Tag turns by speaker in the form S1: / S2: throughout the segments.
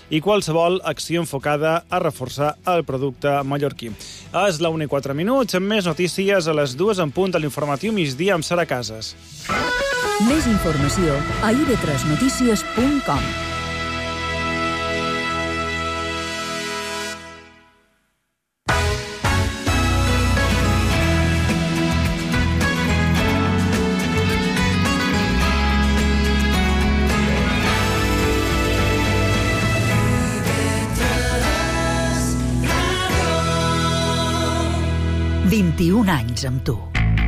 S1: i qualsevol acció enfocada a reforçar el producte mallorquí. És la 1:04, amb més notícies a les 2 en punt a l'informatiu migdia amb Sara Casas.
S2: Més informació a ib3notícies.com. « 21 anys amb tu.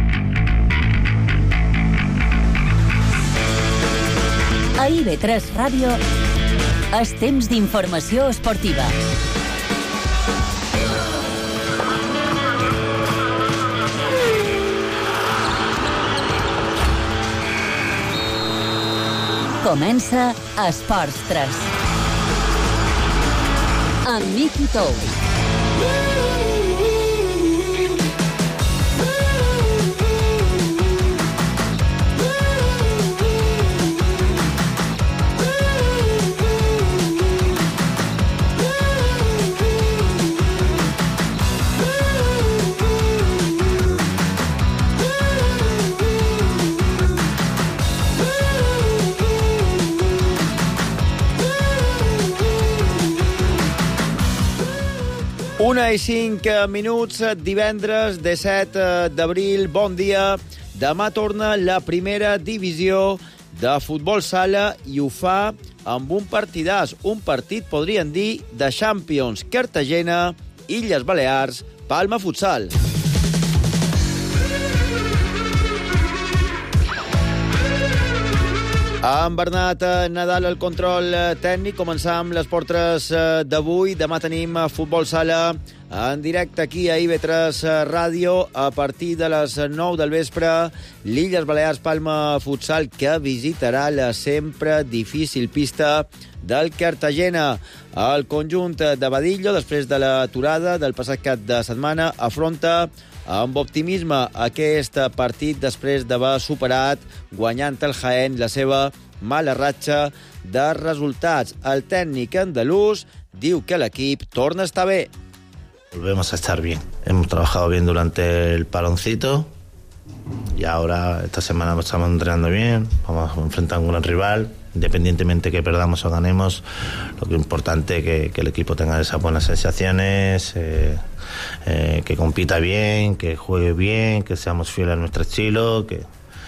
S2: A IB3 Ràdio és temps d'informació esportiva. Comença Esports 3. Amb Miqui Tous.
S3: Una i 5 minuts, divendres 17 d'abril. Bon dia. Demà torna la primera divisió de futbol sala i ho fa amb un partidàs. Un partit, podríem dir, de Champions. Cartagena, Illes Balears, Palma Futsal. Amb Bernat Nadal al control tècnic, començam les portres d'avui. Demà tenim futbol sala en directe aquí a IB3 Ràdio a partir de les 9 del vespre. L'Illes Balears Palma Futsal, que visitarà la sempre difícil pista del Cartagena. El conjunt de Badillo, després de l'aturada del passat cap de setmana, afronta amb optimisme aquest partit després d'haver superat, guanyant el Jaén, la seva mala ratxa de resultats. El tècnic andalús diu que l'equip torna a estar bé.
S4: Volvemos a estar bien. Hemos trabajado bien durante el paloncito y ahora esta semana estamos entrenando bien. Vamos a enfrentar a un gran rival. Independientemente que perdamos o ganemos, lo que es importante es que el equipo tenga esas buenas sensaciones, que compita bien, que juegue bien, que seamos fieles a nuestro estilo, que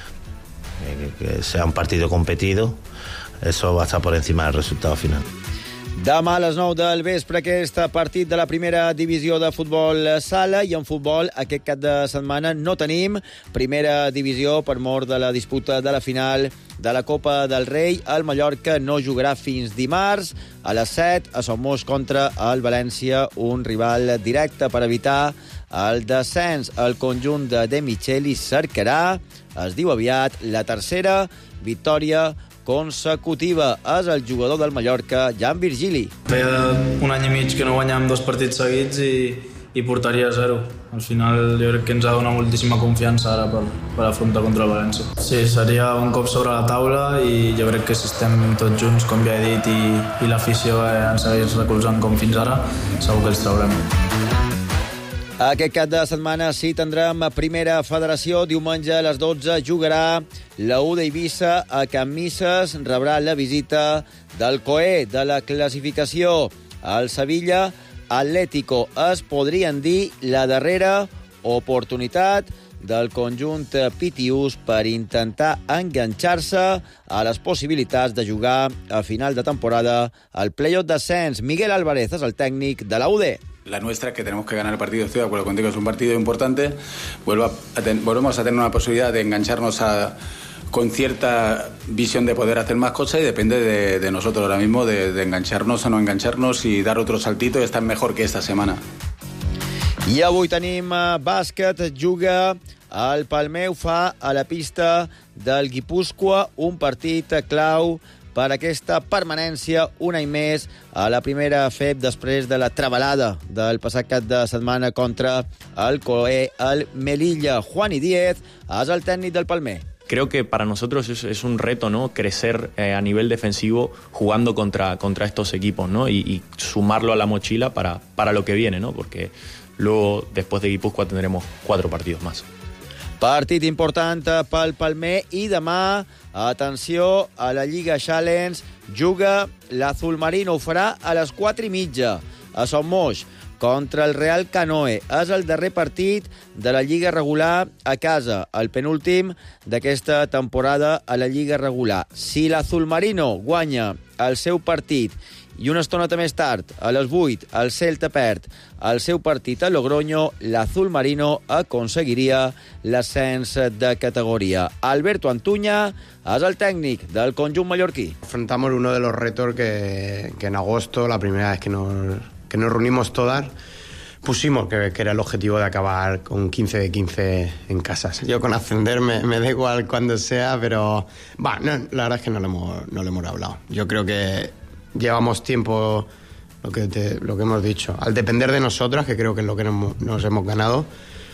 S4: sea un partido competido. Eso va a estar por encima del resultado final.
S3: Demà a les 9 del vespre aquest partit de la primera divisió de futbol sala, i en futbol aquest cap de setmana no tenim primera divisió per mor de la disputa de la final de la Copa del Rei. El Mallorca no jugarà fins dimarts a les 7 a Somos contra el València, un rival directe per evitar el descens. El conjunt de Micheli cercarà, es diu aviat, la tercera victòria consecutiva. És el jugador del Mallorca, Jan Virgili.
S5: Feia un any i mig que no guanyàvem 2 partits seguits i portaria 0. Al final jo crec que ens ha donat moltíssima confiança ara per afrontar contra el València. Sí, seria un cop sobre la taula i jo crec que si estem tots junts, com ja he dit, i l'afició ens segueix recolzant com fins ara, segur que els traurem.
S3: Aquest cap de setmana sí tindrem primera federació. Diumenge a les 12 jugarà la U d'Eivissa a Can Misses. Rebrà la visita del COE de la classificació. El Sevilla Atlético es podrien dir la darrera oportunitat del conjunt pitiús per intentar enganxar-se a les possibilitats de jugar a final de temporada al play-off d'ascens. Miguel Álvarez és el tècnic de la UD.
S6: La nuestra es que tenemos que ganar el partido. Estoy de acuerdo contigo, es un partido importante. Volvemos a tener una posibilidad de engancharnos con cierta visión de poder hacer más cosas y depende de nosotros ahora mismo, de engancharnos o no engancharnos y dar otro saltito y estar mejor que esta semana.
S3: I avui tenim bàsquet. Juga el Palmeu, fa a la pista del Guipúscoa un partit clau per aquesta permanència un any més a la primera FEB després de la trabalada del passat cap de setmana contra el COE, el Melilla. Juani Díez és el tècnic del Palmer.
S7: creo que para nosotros es un reto, ¿no? Crecer a nivel defensivo jugando contra estos equipos, ¿no? Y sumarlo a la mochila para lo que viene, ¿no? Porque luego, después de Guipúzcoa, tendremos 4 partidos más.
S3: Partit important pel Palmer i demà, atenció, a la Lliga Challenge juga l'Azul Marino, ho farà a les 4:30 a Son Moix contra el Real Canoe. És el darrer partit de la Lliga regular a casa, el penúltim d'aquesta temporada a la Lliga regular. Si l'Azul Marino guanya el seu partit i una estoneta més tard, a les 8, el Celta perd el seu partit a Logroño, l'Azul Marino aconseguiria l'ascens de categoria. Alberto Antuña és el tècnic del conjunt mallorquí.
S8: Afrontamos uno de los retos que en agosto, la primera vez que nos reunimos todas, pusimos que era el objetivo de acabar con 15 de 15 en casas. Yo con ascender me da igual cuando sea, pero no, la verdad es que no lo hemos hablado. Yo creo que llevamos tiempo, lo que hemos dicho, al depender de nosotras, que creo que es lo que nos hemos ganado.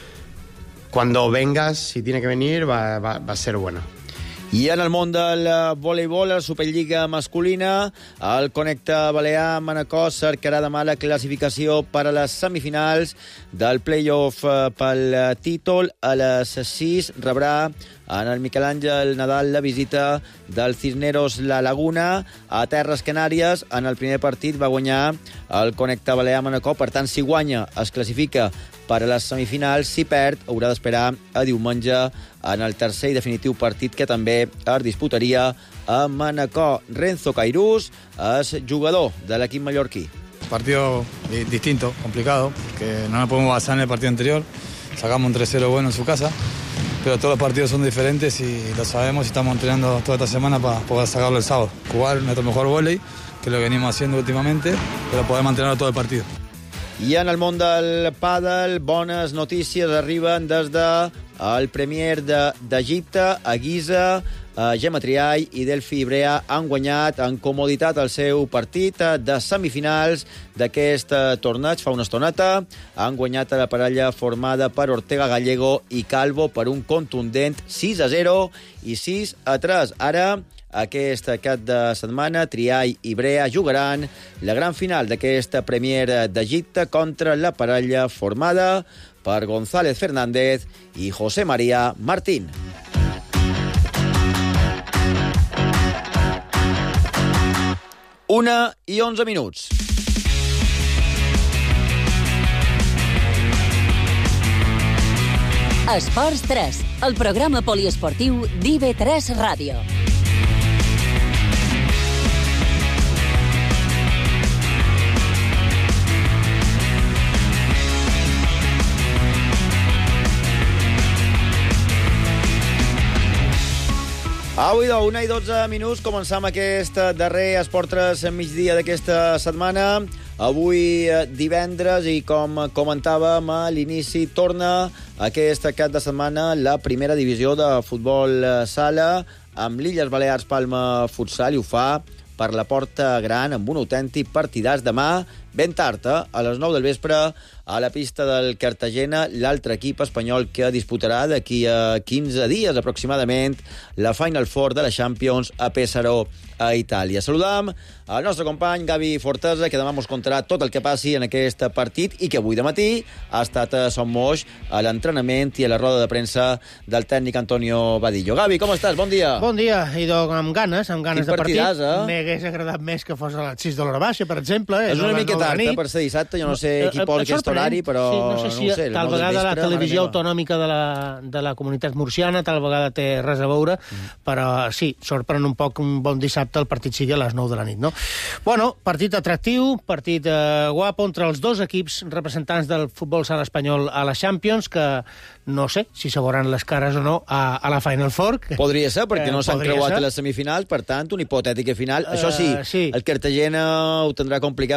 S8: Cuando vengas, si tiene que venir, va a ser bueno.
S3: I en el món del voleibol, la Superliga masculina, el Connecte Balear Manacor cercarà demà la classificació per a les semifinals del play-off pel títol. A les 6 rebrà en el Miquel Àngel Nadal la visita del Cisneros La Laguna a Terres Canàries. En el primer partit va guanyar el Connecte Balear Manacor, per tant, si guanya es classifica per a les semifinals. Si perd, haurà d'esperar a diumenge en el tercer i definitiu partit que també es disputaria a Manacor. Renzo Cairús és jugador de l'equip mallorquí.
S9: Partido distinto, complicado, que no nos podemos basar en el partido anterior. Sacamos un 3-0 bueno en su casa, pero todos los partidos son diferentes y lo sabemos y estamos entrenando toda esta semana para poder sacarlo el sábado. Jugar nuestro mejor vóley, que es lo que venimos haciendo últimamente, pero poder mantenerlo todo el partido.
S3: I en el món del pàdel, bones notícies arriben des del Premier d'Egipte. A Giza, Gemma Triay i Delphi Ibrea han guanyat en comoditat el seu partit de semifinals d'aquest torneig. Fa una estoneta han guanyat a la parella formada per Ortega Gallego i Calvo per un contundent 6-0 i 6-3. Ara, aquest cap de setmana, Triay i Brea jugaran la gran final d'aquest Premier d'Egipte contra la parella formada per González Fernández i José María Martín. Una i 11 minuts.
S2: Esports 3, el programa poliesportiu d'IV3 Ràdio.
S3: Avui, 1 i 12 minuts, començam aquest darrer Esport 3 migdia d'aquesta setmana. Avui divendres, i com comentàvem a l'inici, torna aquest cap de setmana la primera divisió de futbol sala amb l'Illes Balears Palma Futsal, i ho fa per la Porta Gran amb un autèntic partidàs demà, ben tard, a les 9 del vespre, a la pista del Cartagena, l'altre equip espanyol que disputarà d'aquí a 15 dies aproximadament la Final Four de la Champions a Pesaro, a Itàlia. Saludam al nostre company Gavi Fortesa, que demà mos contarà tot el que passi en aquest partit i que avui de matí ha estat a Son Moix a l'entrenament i a la roda de premsa del tècnic Antonio Badillo. Gavi, com estàs? Bon dia.
S10: Bon dia, i amb ganes de partit.
S3: M'hagués
S10: agradat més que fos a les 6 de l'hora baixa, per exemple.
S3: És una mica tard per ser dissabte, jo no sé qui posa aquest horari, però
S10: no sé si tal vegada la televisió autonòmica de la comunitat murciana tal vegada té res a veure, però sí, sorprèn un poc un bon dissabte el partit sigui a les 9 de la nit, no? Bueno, partit atractiu, partit guapo entre els dos equips representants del futbol sala espanyol a la Champions, que no sé si se veuran les cares o no a la Final Four.
S3: Podria ser, perquè no s'han creuat a les semifinals, per tant, una hipotètica final. Això sí, el Cartagena ho tindrà complicat perquè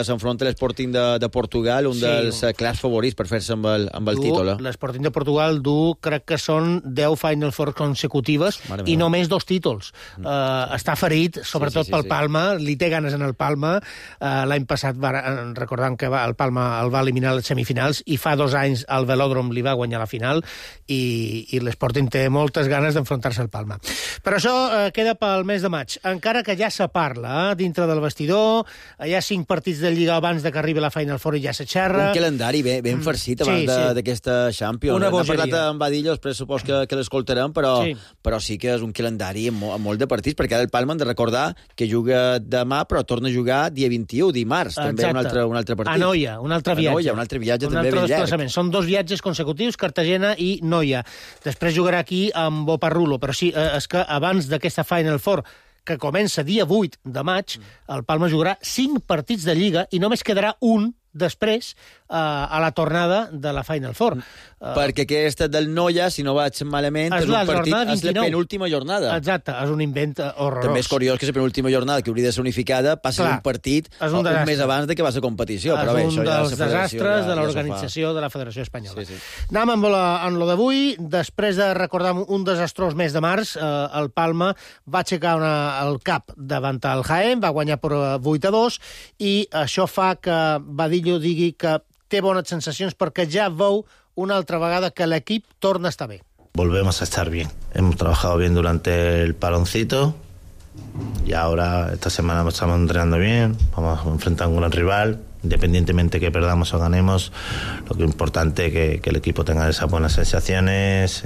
S3: s'enfronta l'Sporting de Portugal, un dels clars favorits per fer-se amb el títol.
S10: L'Sporting de Portugal crec que són 10 Final Four consecutives i només 2 títols. Està ferit, sobretot pel Palma, li té ganes en el Palma. L'any passat, recordant que el Palma el va eliminar a les semifinals, i fa 2 anys el Velòdrom li va guanyar la final, i l'Sporting té moltes ganes d'enfrontar-se al Palma. Però això queda pel mes de maig, encara que ja se parla dintre del vestidor, hi ha 5 partits de Lliga abans de que arribi la Final Four i ja se xerra.
S3: Un calendari ben farcit abans d'aquesta Champions. N'ha parlat amb Badillo, després supos que l'escoltarem, però sí que és un calendari amb molt de partits, perquè ara el Palma hem de recordar que juga demà, però torna a jugar dia 21, dimarts, també un altre partit.
S10: A Noia, un altre viatge.
S3: Un altre viatge també ben llarg.
S10: Són 2 viatges consecutius, Cartagena i Noia. Després jugarà aquí amb Boparrulo, però sí, és que abans d'aquesta Final Four, que comença dia 8 de maig, el Palma jugarà 5 partits de Lliga i només quedarà un després a la tornada de la Final Four.
S3: Perquè aquesta del Noia, si no vaig malament, és un partit, és la penúltima jornada.
S10: Exacte, és un invent horrorós.
S3: També és curiós que la penúltima jornada, que hauria de ser unificada, passi un partit un mes abans de que va ser competició.
S10: És un dels desastres de l'organització de la Federació Espanyola. Anem amb lo d'avui. Després de recordar un desastrós mes de març, el Palma va aixecar el cap davant el Jaén, va guanyar per 8-2, i això fa que Badillo digui que té bones sensacions perquè ja veu una altra vegada que l'equip torna a estar bé.
S4: Volvemos a estar bien. Hemos trabajado bien durante el paloncito y ahora esta semana estamos entrenando bien. Vamos a enfrentar a un gran rival. Independientemente que perdamos o ganemos, lo que es importante es que el equipo tenga esas buenas sensaciones,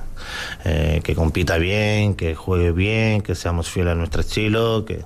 S4: que compita bien, que juegue bien, que seamos fieles a nuestro estilo, que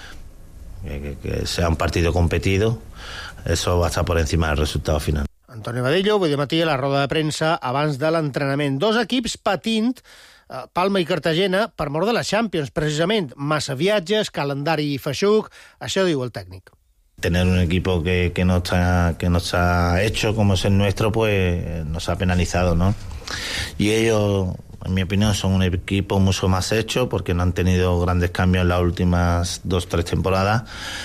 S4: sea un partido competido. Eso va a estar por encima del resultado final.
S10: Antonio Badillo, avui de matí a la roda de premsa abans de l'entrenament. 2 equips patint, Palma i Cartagena, per mort de la Champions, precisament. Massa viatges, calendari feixuc, això diu el tècnic.
S4: Tener un equipo que no está hecho como es el nuestro, pues nos ha penalizado, ¿no? Y ellos, en mi opinión, son un equipo mucho más hecho porque no han tenido grandes cambios en las últimas 2-3 temporadas,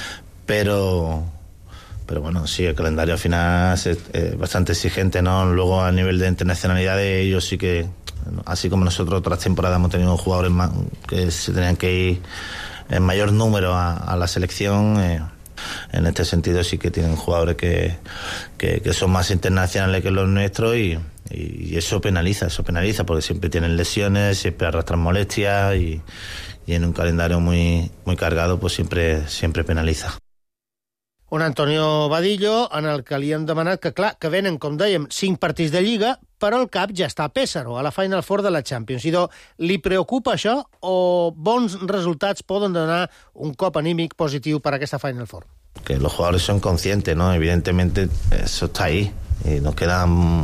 S4: pero bueno, sí, el calendario al final es bastante exigente, ¿no? Luego a nivel de internacionalidad ellos sí que, así como nosotros otras temporadas hemos tenido jugadores más que se tenían que ir en mayor número a la selección, en este sentido sí que tienen jugadores que son más internacionales que los nuestros y eso penaliza porque siempre tienen lesiones, siempre arrastran molestias y en un calendario muy cargado pues siempre penaliza.
S10: Un Antonio Badillo en el que li hem demanat que, clar, que venen, com dèiem, 5 partits de Lliga, però el cap ja està a Pésaro, a la Final Four de la Champions. I li preocupa això o bons resultats poden donar un cop anímic positiu per a aquesta Final Four?
S4: Que los jugadores son conscientes, ¿no? Evidentemente eso está ahí y nos quedan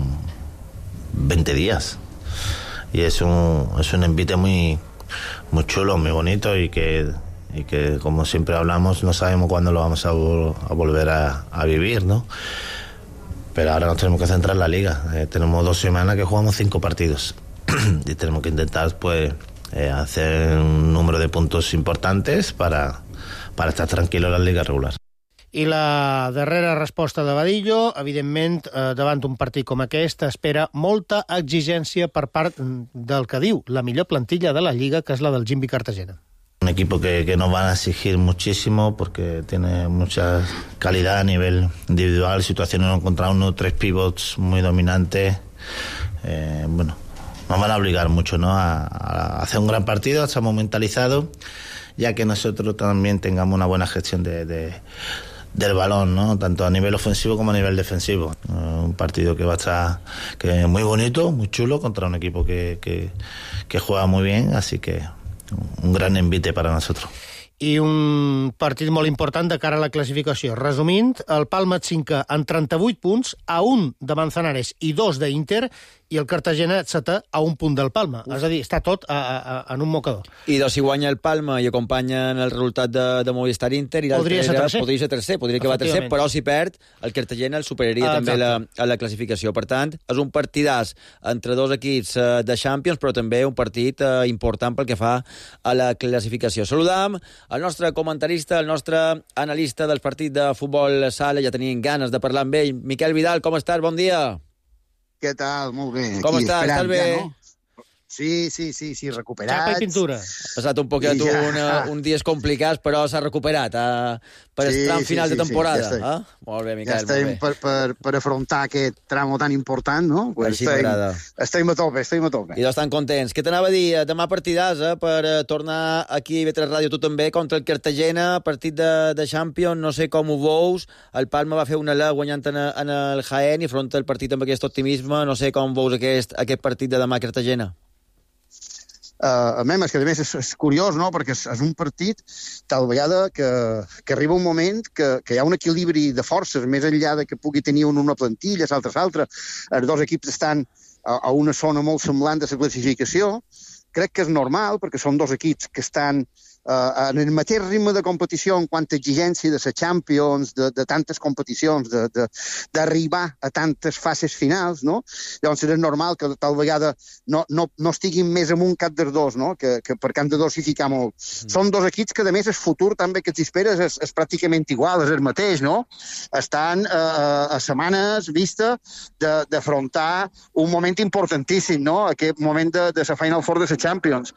S4: 20 días. Y es un envite muy chulo, muy bonito y que como siempre hablamos no sabemos cuándo lo vamos a volver a vivir, ¿no? Pero ahora nos tenemos que centrar en la Liga. Tenemos 2 semanas que jugamos 5 partidos y tenemos que intentar pues hacer un número de puntos importantes para estar tranquilos en la Liga regular.
S10: I la darrera resposta de Badillo, evidentment, davant un partit com aquest, espera molta exigència per part del que diu la millor plantilla de la Lliga, que és la del Jimby Cartagena.
S4: Un equipo que nos van a exigir muchísimo porque tiene mucha calidad a nivel individual, situaciones 1 contra 1, 3 pivots muy dominantes. Bueno, nos van a obligar mucho, ¿no? a hacer un gran partido, estamos mentalizados, ya que nosotros también tengamos una buena gestión del balón, ¿no? Tanto a nivel ofensivo como a nivel defensivo. Un partido que va a estar muy bonito, muy chulo, contra un equipo que juega muy bien, así que un gran envite para nosotros.
S10: I un partit molt important de cara a la classificació. Resumint, el Palma et 5 amb 38 punts, a 1 de Manzanares i 2 d'Inter, i el Cartagena et 7 a 1 punt del Palma. És a dir, està tot en un mocador.
S3: I si guanya el Palma i acompanyen el resultat de Movistar Inter, i
S10: podria ser
S3: tercer, podria acabar tercer, però si perd, el Cartagena el superaria també a la classificació. Per tant, és un partidàs entre 2 equips de Champions, però també un partit important pel que fa a la classificació. Saludam el nostre comentarista, el nostre analista del partit de futbol sala. Ja tenien ganes de parlar amb ell. Miquel Vidal, com estàs? Bon dia.
S11: Què tal? Molt bé.
S3: Com estàs? Estàs bé?
S11: Ja, no? Sí, recuperat.
S10: Xapa i pintura.
S3: Ha passat un poquet uns dies complicats, però s'ha recuperat per el tram final de temporada.
S11: Ja
S3: Molt bé, Miquel,
S11: ja estem per afrontar aquest tram tan important, no? Estem a tope.
S3: I doncs estan contents. Què t'anava a dir? Demà partidàs, per tornar aquí a IB3 Ràdio, tu també, contra el Cartagena, partit de Champions, no sé com ho veus. El Palma va fer una L guanyant en el Jaén i afronta el partit amb aquest optimisme. No sé com veus aquest partit de demà a Cartagena.
S11: A més, que a més és curiós, no?, perquè és un partit tal vegada que arriba un moment que hi ha un equilibri de forces, més enllà de que pugui tenir una plantilla, l'altre. Els dos equips estan a una zona molt semblant de la classificació. Crec que és normal, perquè són dos equips que estan en el mateix ritme de competició en quant a exigència de la Champions, de tantes competicions, d'arribar a tantes fases finals, no? Llavors és normal que tal vegada no estiguin més amunt cap dels dos, no? Que perquè han de dosificar molt. Són dos equips que, a més, el futur també que t'esperes és pràcticament igual, és el mateix, no? Estan a setmanes vista d'afrontar un moment importantíssim, no? Aquest moment de la Final Four de la Champions.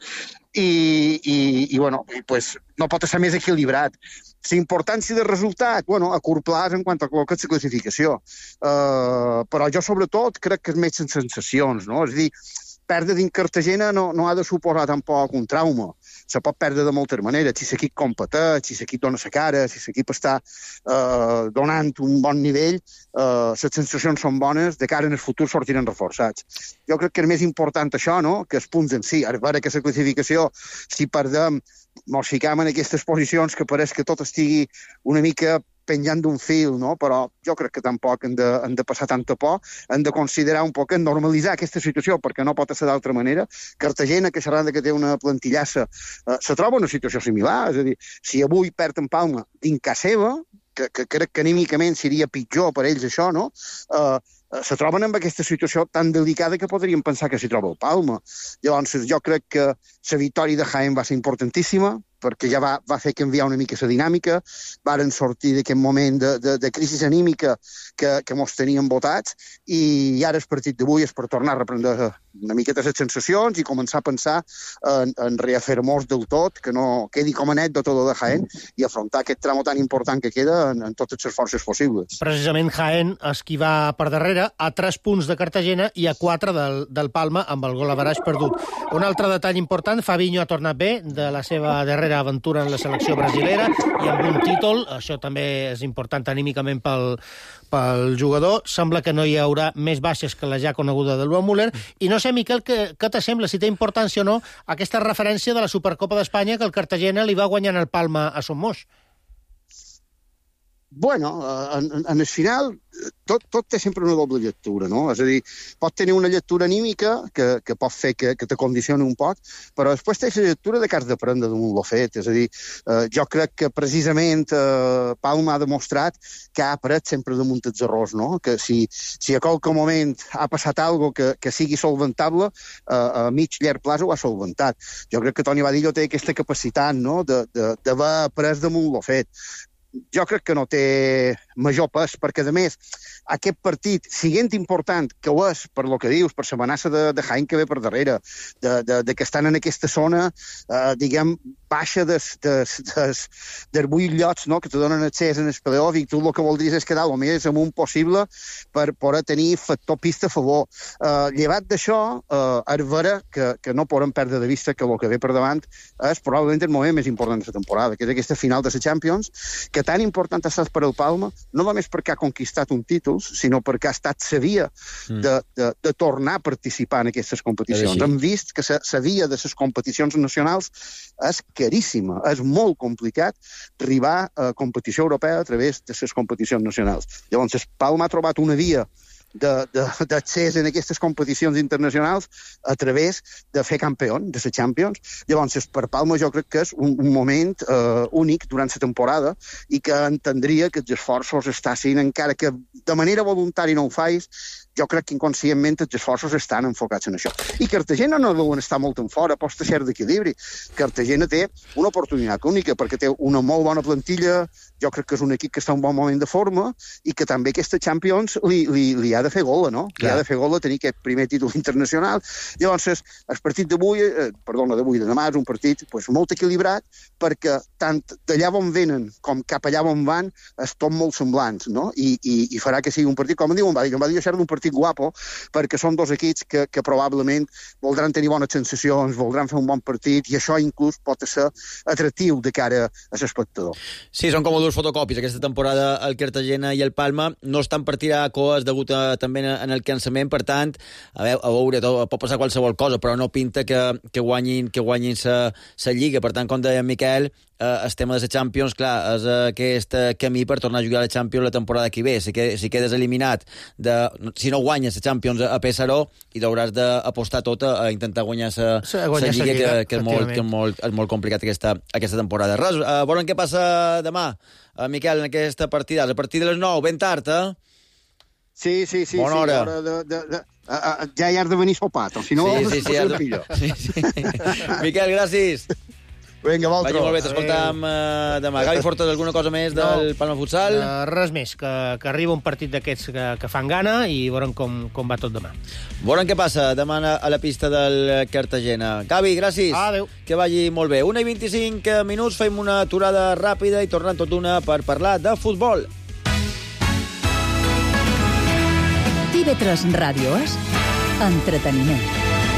S11: I pues, no pot ser més equilibrat. La importància del resultat, a curt plaç en quant a la classificació. Però jo, sobretot, crec que és més en sensacions, no? És a dir, perdre dins Cartagena no ha de suposar tampoc un trauma. Se pot perdre de moltes maneres. Si l'equip competeix, si l'equip dona la cara, si l'equip està donant un bon nivell, les sensacions són bones, de cara en el futur sortiran reforçats. Jo crec que és més important això, no?, que els punts en si. A veure que la classificació, si perdem, ens ficam en aquestes posicions que pareix que tot estigui una mica penjant d'un fil, no? Però jo crec que tampoc hem de passar tanta por, hem de considerar un poc, normalitzar aquesta situació, perquè no pot ser d'altra manera. Cartagena, que xerrada que té una plantillassa, se troba en una situació similar, és a dir, si avui perd en Palma dins casa seva, que crec que anímicament seria pitjor per ells això, no?, se troben en aquesta situació tan delicada que podríem pensar que s'hi troba el Palma. Llavors, jo crec que la victòria de Jaén va ser importantíssima, perquè ja va fer canviar una mica la dinàmica, varen sortir d'aquest moment de crisi anímica que mos tenien votats, i ara el partit d'avui és per tornar a reprendre una miqueta les sensacions i començar a pensar en reafirmar del tot, que no quedi com a anècdota de Jaén, i afrontar aquest tram tan important que queda en totes les forces possibles.
S10: Precisament Jaén és qui va per darrere, a 3 punts de Cartagena i a 4 del Palma, amb el gol average perdut. Un altre detall important, Fabinho ha tornat bé de la seva darrera aventura en la selecció brasilera i amb un títol, això també és important anímicament pel jugador. Sembla que no hi haurà més baixes que la ja coneguda de Luan Müller. I no sé, Miquel, què te sembla, si té importància o no, aquesta referència de la Supercopa d'Espanya que el Cartagena li va guanyant el Palma a Somos.
S11: Bueno, en el final tot té sempre una doble lectura, no? És a dir, pot tenir una lectura anímica que pot fer que te condicioni un poc, però després té la lectura de que has d'aprendre damunt lo fet. És a dir, jo crec que precisament Palma ha demostrat que ha après sempre damunt els errors, no? Que si a qualque moment ha passat algo que sigui solventable, a mig llarg plaç ho ha solventat. Jo crec que Toni Badillo té aquesta capacitat, no?, d'haver après damunt lo fet. Jo crec que no té major pes, perquè, a més, aquest partit, siguent important, que ho és, per lo que dius, per l'amenaça de Jaén que ve per darrere, de que estan en aquesta zona, diguem, baixa dels 8 llocs, no?, que te donen accés en el playoff, i tu el que voldries és quedar el més amunt possible per poder tenir factor pista a favor. Llevat d'això, és vera que no podem perdre de vista que el que ve per davant és probablement el moment més important de la temporada, que és aquesta final de la Champions, que tan important ha estat per al Palma, no només perquè ha conquistat un títol, sinó perquè ha estat la via de tornar a participar en aquestes competicions. Hem vist que la via de les competicions nacionals és caríssima, és molt complicat arribar a competició europea a través de les competicions nacionals. Llavors, el Palma ha trobat una via d'accés en aquestes competicions internacionals a través de fer campió, de ser Champions. Llavors, per Palma jo crec que és un moment únic durant la temporada i que entendria que els esforços estassin, encara que de manera voluntària no ho fais, jo crec que inconscientment els esforços estan enfocats en això. I Cartagena no deuen estar molt en fora, posta cert d'equilibri. Cartagena té una oportunitat única perquè té una molt bona plantilla, jo crec que és un equip que està en un bon moment de forma i que també aquesta Champions li ha de fer gola, no? Li ha de fer gola tenir aquest primer títol internacional. Llavors, el partit d'avui, de demà, és un partit molt equilibrat perquè tant d'allà on venen com cap allà on van és tot molt semblants, no? I farà que sigui un partit, com em diu, em va dir això d'un partit guapo, perquè són dos equips que probablement voldran tenir bones sensacions, voldran fer un bon partit, i això inclús pot ser atractiu de cara a l'espectador.
S3: Sí, són com dues fotocòpies aquesta temporada. El Cartagena i el Palma no estan per tirar coes degut també en el cansament, per tant, a veure, pot passar qualsevol cosa, però no pinta que guanyin la Lliga. Per tant, com deia Miquel, el tema de la Champions, clar, és aquest camí per tornar a jugar a la Champions la temporada que ve. Si quedes eliminat, si no guanyes la Champions a Pesaró, i hauràs d'apostar tot a intentar guanyar la Lliga, que és molt complicat aquesta temporada. Res, veurem què passa demà, Miquel, en aquesta partida. A partir de les 9, ben tard, eh?
S11: Sí.
S3: Bona hora.
S11: Ja hi has de venir sopat, o si no...
S3: Sí. Miquel, gràcies.
S11: Vinga,
S3: Vagi molt bé, t'escoltam demà. Gavi Fortes, alguna cosa més del Palma Futsal?
S10: Res més, que arriba un partit d'aquests que fan gana i veurem com va tot demà.
S3: Veurem què passa demà a la pista del Cartagena. Gavi, gràcies.
S10: Adéu.
S3: Que vagi molt bé. 1:25 minuts, fem una aturada ràpida i tornem tot d'una per parlar de futbol.
S2: TV3 Ràdio és entreteniment.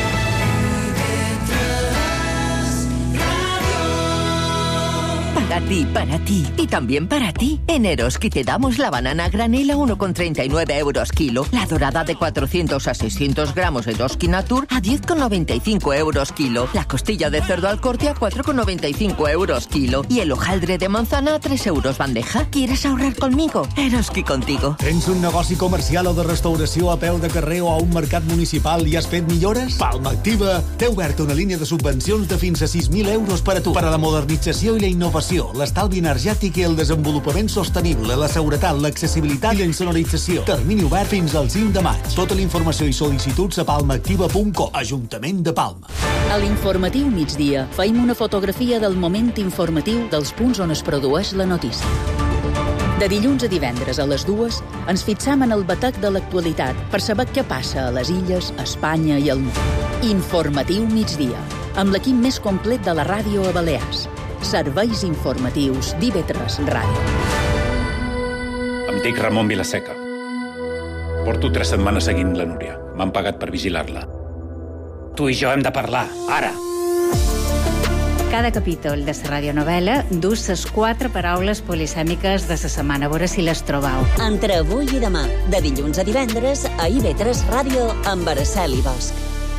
S2: Para ti y también para ti. En Eroski te damos la banana granel a 1,39 euros kilo, la dorada de 400 a 600 gramos Eroski Natur a 10,95 euros kilo, la costilla de cerdo al corte a 4,95 euros kilo y el hojaldre de manzana a 3 euros bandeja. ¿Quieres ahorrar conmigo? Eroski contigo.
S12: Tens un negoci comercial o de restauració a peu de carrer o a un mercat municipal i has fet millores? Palma Activa té oberta una línia de subvencions de fins a 6.000 euros per a tu, per a la modernització i la innovació, l'estalvi energètic i el desenvolupament sostenible, la seguretat, l'accessibilitat i la insonorització. Termini obert fins al 5 de maig. Tota la informació i sol·licituds a palmaactiva.com. Ajuntament de Palma.
S2: A l'informatiu migdia feim una fotografia del moment informatiu dels punts on es produeix la notícia. De dilluns a divendres a les 2 ens fixam en el batec de l'actualitat per saber què passa a les illes, a Espanya i al món. Informatiu migdia, amb l'equip més complet de la ràdio a Balears. Serveis informatius d'IV3 Ràdio.
S13: Em dic Ramon Vilaseca. Porto 3 setmanes seguint la Núria. M'han pagat per vigilar-la. Tu i jo hem de parlar, ara.
S14: Cada capítol de la radionovel·la dus les 4 paraules polisèmiques de la setmana. A veure si les trobeu.
S2: Entre avui i demà, de dilluns a divendres, a IV3 Ràdio amb Araceli Bosch.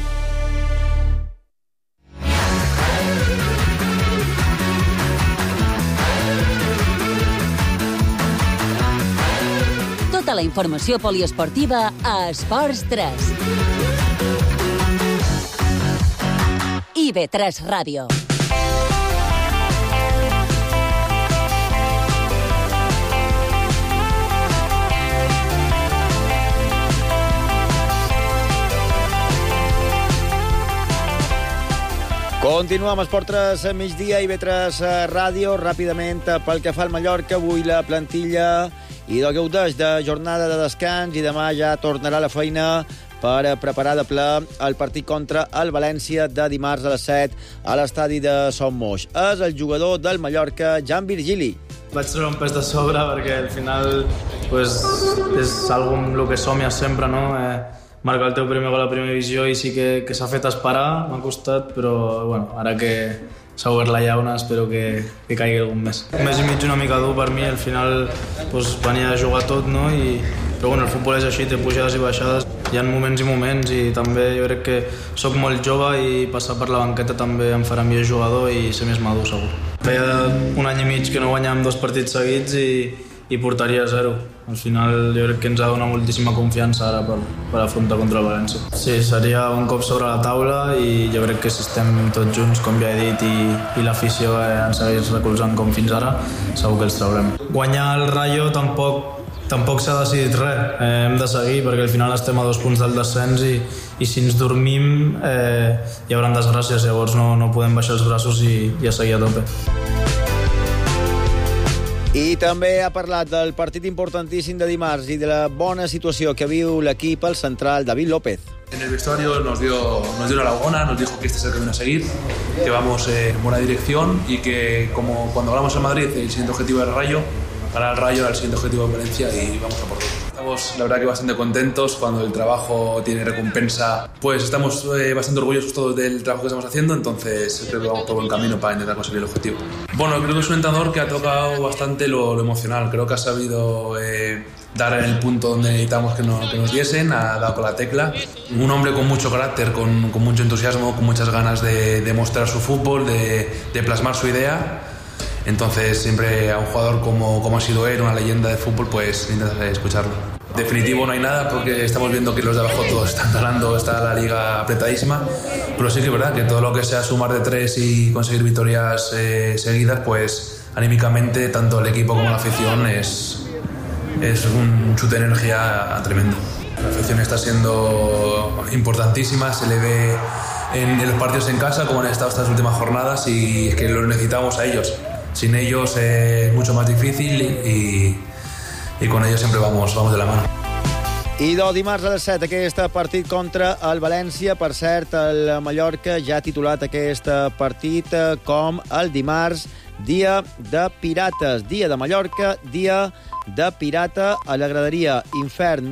S2: Tota la informació poliesportiva a Esports 3. IV3 Ràdio.
S3: Continuem amb Esport 3 a migdia i IV3 Ràdio. Ràpidament, pel que fa al Mallorca, avui la plantilla i del gaudeix de jornada de descans i demà ja tornarà a la feina per preparar de ple el partit contra el València de dimarts a les 7 a l'estadi de Son Moix. És el jugador del Mallorca, Jan Virgili.
S5: Vaig treure un pes de sobre perquè al final pues, és algo amb el que somies sempre, no? Marcar el teu primer gol a primera divisió i sí que s'ha fet esperar, m'ha costat, però bueno, ara que s'ha obert la llauna espero que caigui algun més. Un mes i mig una mica dur per mi, al final pues, venia a jugar tot, no? Però bueno, el futbol és així, té pujades i baixades, hi ha moments i moments i també jo crec que sóc molt jove i passar per la banqueta també em farà millor jugador i ser més madur segur. Feia un any i mig que no guanyàvem 2 partits seguits i i portaria 0. Al final jo crec que ens ha donat moltíssima confiança ara per afrontar contra el València. Sí, seria un cop sobre la taula i jo crec que si estem tots junts, com ja he dit, i l'afició ens segueix recolzant com fins ara, segur que els traurem. Guanyar el Rayo tampoc s'ha decidit res, hem de seguir perquè al final estem a 2 punts del descens i si ens dormim hi haurà desgràcies, llavors no podem baixar els braços i a seguir a tope.
S3: I també ha parlat del partit importantíssim de dimarts i de la bona situació que viu l'equip al central David López.
S15: En el vestuario nos dio la enhorabuena, nos dijo que este es el camino a seguir, que vamos en buena dirección y que como cuando hablamos en Madrid el siguiente objetivo era el Rayo, ganar el Rayo era el siguiente objetivo de Valencia y vamos a por todo. Estamos, la verdad, que bastante contentos cuando el trabajo tiene recompensa. Pues estamos bastante orgullosos todos del trabajo que estamos haciendo, entonces creo que vamos por buen camino para intentar conseguir el objetivo. Bueno, creo que es un entrenador que ha tocado bastante lo emocional. Creo que ha sabido dar en el punto donde necesitamos que nos diesen, ha dado con la tecla. Un hombre con mucho carácter, con mucho entusiasmo, con muchas ganas de mostrar su fútbol, de plasmar su idea. Entonces siempre a un jugador como ha sido él, una leyenda de fútbol, pues intentas escucharlo. Definitivo no hay nada porque estamos viendo que los de abajo todos están ganando, está la liga apretadísima, pero sí que es verdad que todo lo que sea sumar de 3 y conseguir victorias seguidas, pues anímicamente tanto el equipo como la afición es un chute de energía tremendo. La afición está siendo importantísima, se le ve en los partidos en casa como han estado estas últimas jornadas y es que los necesitamos a ellos. Sin ellos es mucho más difícil i con ellos sempre vamos de la mano.
S3: I dimarts a les 7 aquest partit contra el València. Per cert, el Mallorca ja ha titulat aquest partit com el dimarts, dia de pirates, dia de Mallorca, dia de pirata. A la graderia Infern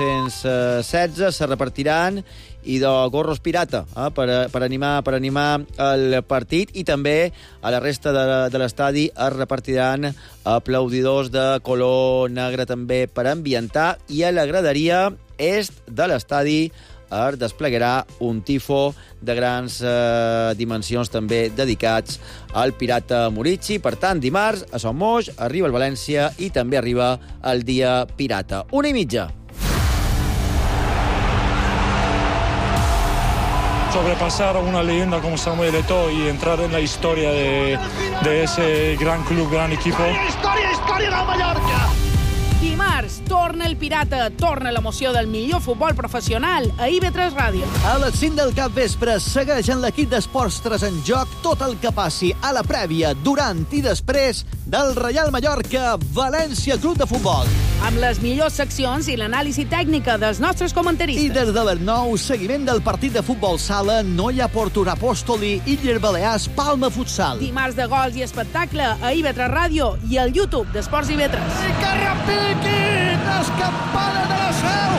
S3: 1916 se repartiran i de gorros pirata per animar el partit, i també a la resta de l'estadi es repartiran aplaudidors de color negre també per ambientar, i a la graderia est de l'estadi es desplegarà un tifo de grans dimensions també dedicats al pirata Murici. Per tant, dimarts a Son Moix arriba el València i també arriba el dia pirata. 1:30.
S16: Sobrepasar a una leyenda como Samuel Eto'o y entrar en la historia de ese gran club, gran equipo.
S17: Història del Mallorca! Dimarts, torna el pirata, torna l'emoció del millor futbol professional a IB3 Ràdio.
S18: A les 5 del capvespre segueix en l'equip d'Esports 3 en joc tot el que passi a la prèvia, durant i després del Reial Mallorca València Club de Futbol.
S17: Amb les millors seccions i l'anàlisi tècnica dels nostres comentaristes.
S18: I des de les 9, seguiment del partit de futbol sala Noia Portura Apòstoli, Illes Balears Palma Futsal.
S17: Dimarts de gols i espectacle a IB3 Ràdio i al YouTube d'Esports IB3.
S18: I que repiquin les campanes de la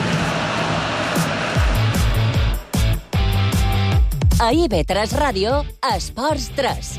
S18: Seu!
S19: A IB3 Ràdio, Esports 3.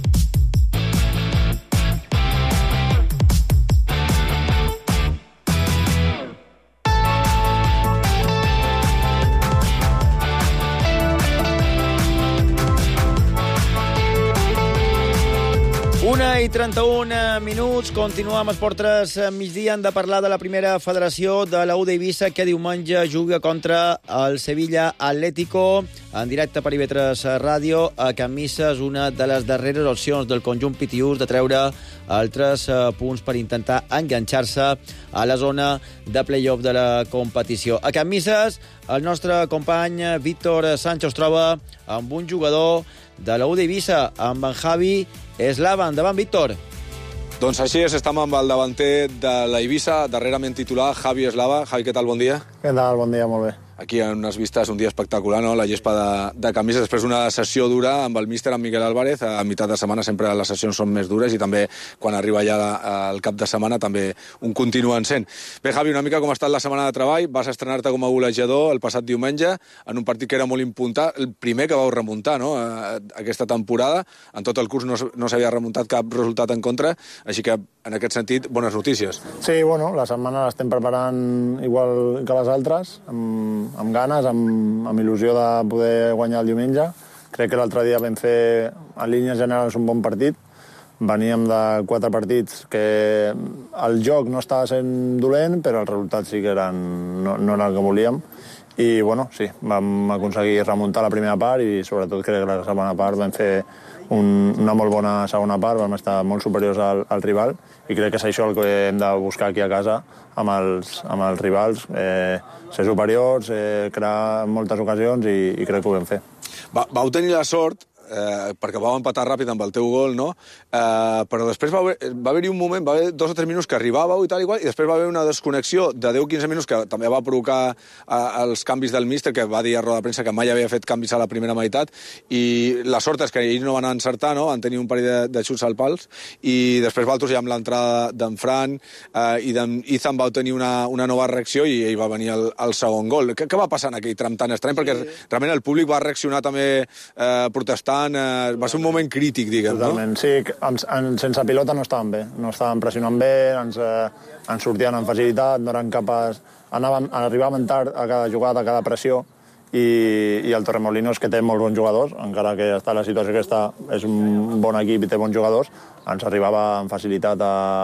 S3: I 31 minuts, continuem amb Esport 3 migdia. Hem de parlar de la primera federació de la U d'Eivissa, que diumenge juga contra el Sevilla Atlético en directe per IB3 Ràdio a Can Misses, una de les darreres opcions del conjunt pitiús de treure altres punts per intentar enganxar-se a la zona de play-off de la competició. A Can Misses, el nostre company Víctor Sánchez troba amb un jugador de la U d'Eivissa, amb en Javi Eslava. Endavant, Víctor.
S20: Doncs així és, estem amb el davanter de la Eivissa, darrerament titular, Javi Eslava. Javi, què tal? Bon dia.
S21: Què tal? Bon dia, molt bé.
S20: Aquí en unes vistes, un dia espectacular, no? La gespa de Camisa, després d'una sessió dura amb el míster, amb Miquel Álvarez. A meitat de setmana sempre les sessions són més dures i també quan arriba ja el cap de setmana també un continuen sent. Bé, Javi, una mica com ha estat la setmana de treball. Vas estrenar-te com a golejador el passat diumenge en un partit que era molt important, el primer que vau remuntar, no?, aquesta temporada. En tot el curs no s'havia remuntat cap resultat en contra, així que en aquest sentit, bones notícies.
S21: Sí, bueno, la setmana l'estem preparant igual que les altres, amb ganes, amb il·lusió de poder guanyar el diumenge. Crec que l'altre dia vam fer, en línies generals, un bon partit. veníem de 4 partits que el joc no estava sent dolent, però els resultats sí que no era el que volíem. I, bueno, sí, vam aconseguir remuntar la primera part i, sobretot, crec que la segona part vam fer una molt bona segona part, vam estar molt superiors al rival i crec que és això el que hem de buscar aquí a casa amb els rivals, ser superiors, crear moltes ocasions i crec que ho vam fer.
S20: Vau tenir la sort, perquè vau empatar ràpid amb el teu gol, no? Però després va haver-hi un moment, va haver 2 o 3 minuts que arribàveu i tal i després va haver una desconnexió de 10-15 minuts que també va provocar els canvis del míster, que va dir a roda de premsa que mai havia fet canvis a la primera meitat, i la sort és que ells no van encertar, no? Van tenir un parell de xuts al pals, i després vosaltres ja amb l'entrada d'en Fran i d'en Izan vau tenir una nova reacció i ell va venir el segon gol. Què va passar en aquell tram tan estrany? Perquè realment el públic va reaccionar també protestant. Va ser un moment crític, diguem,
S21: totalment, no? Sí, sense pilota no estàvem bé. No estàvem pressionant bé, ens sortien amb facilitat, no eren capaç... Arribaven tard a cada jugada, a cada pressió, i el Torremolinos, que té molts bons jugadors, encara que està en la situació que està, és un bon equip i té bons jugadors, ens arribava amb facilitat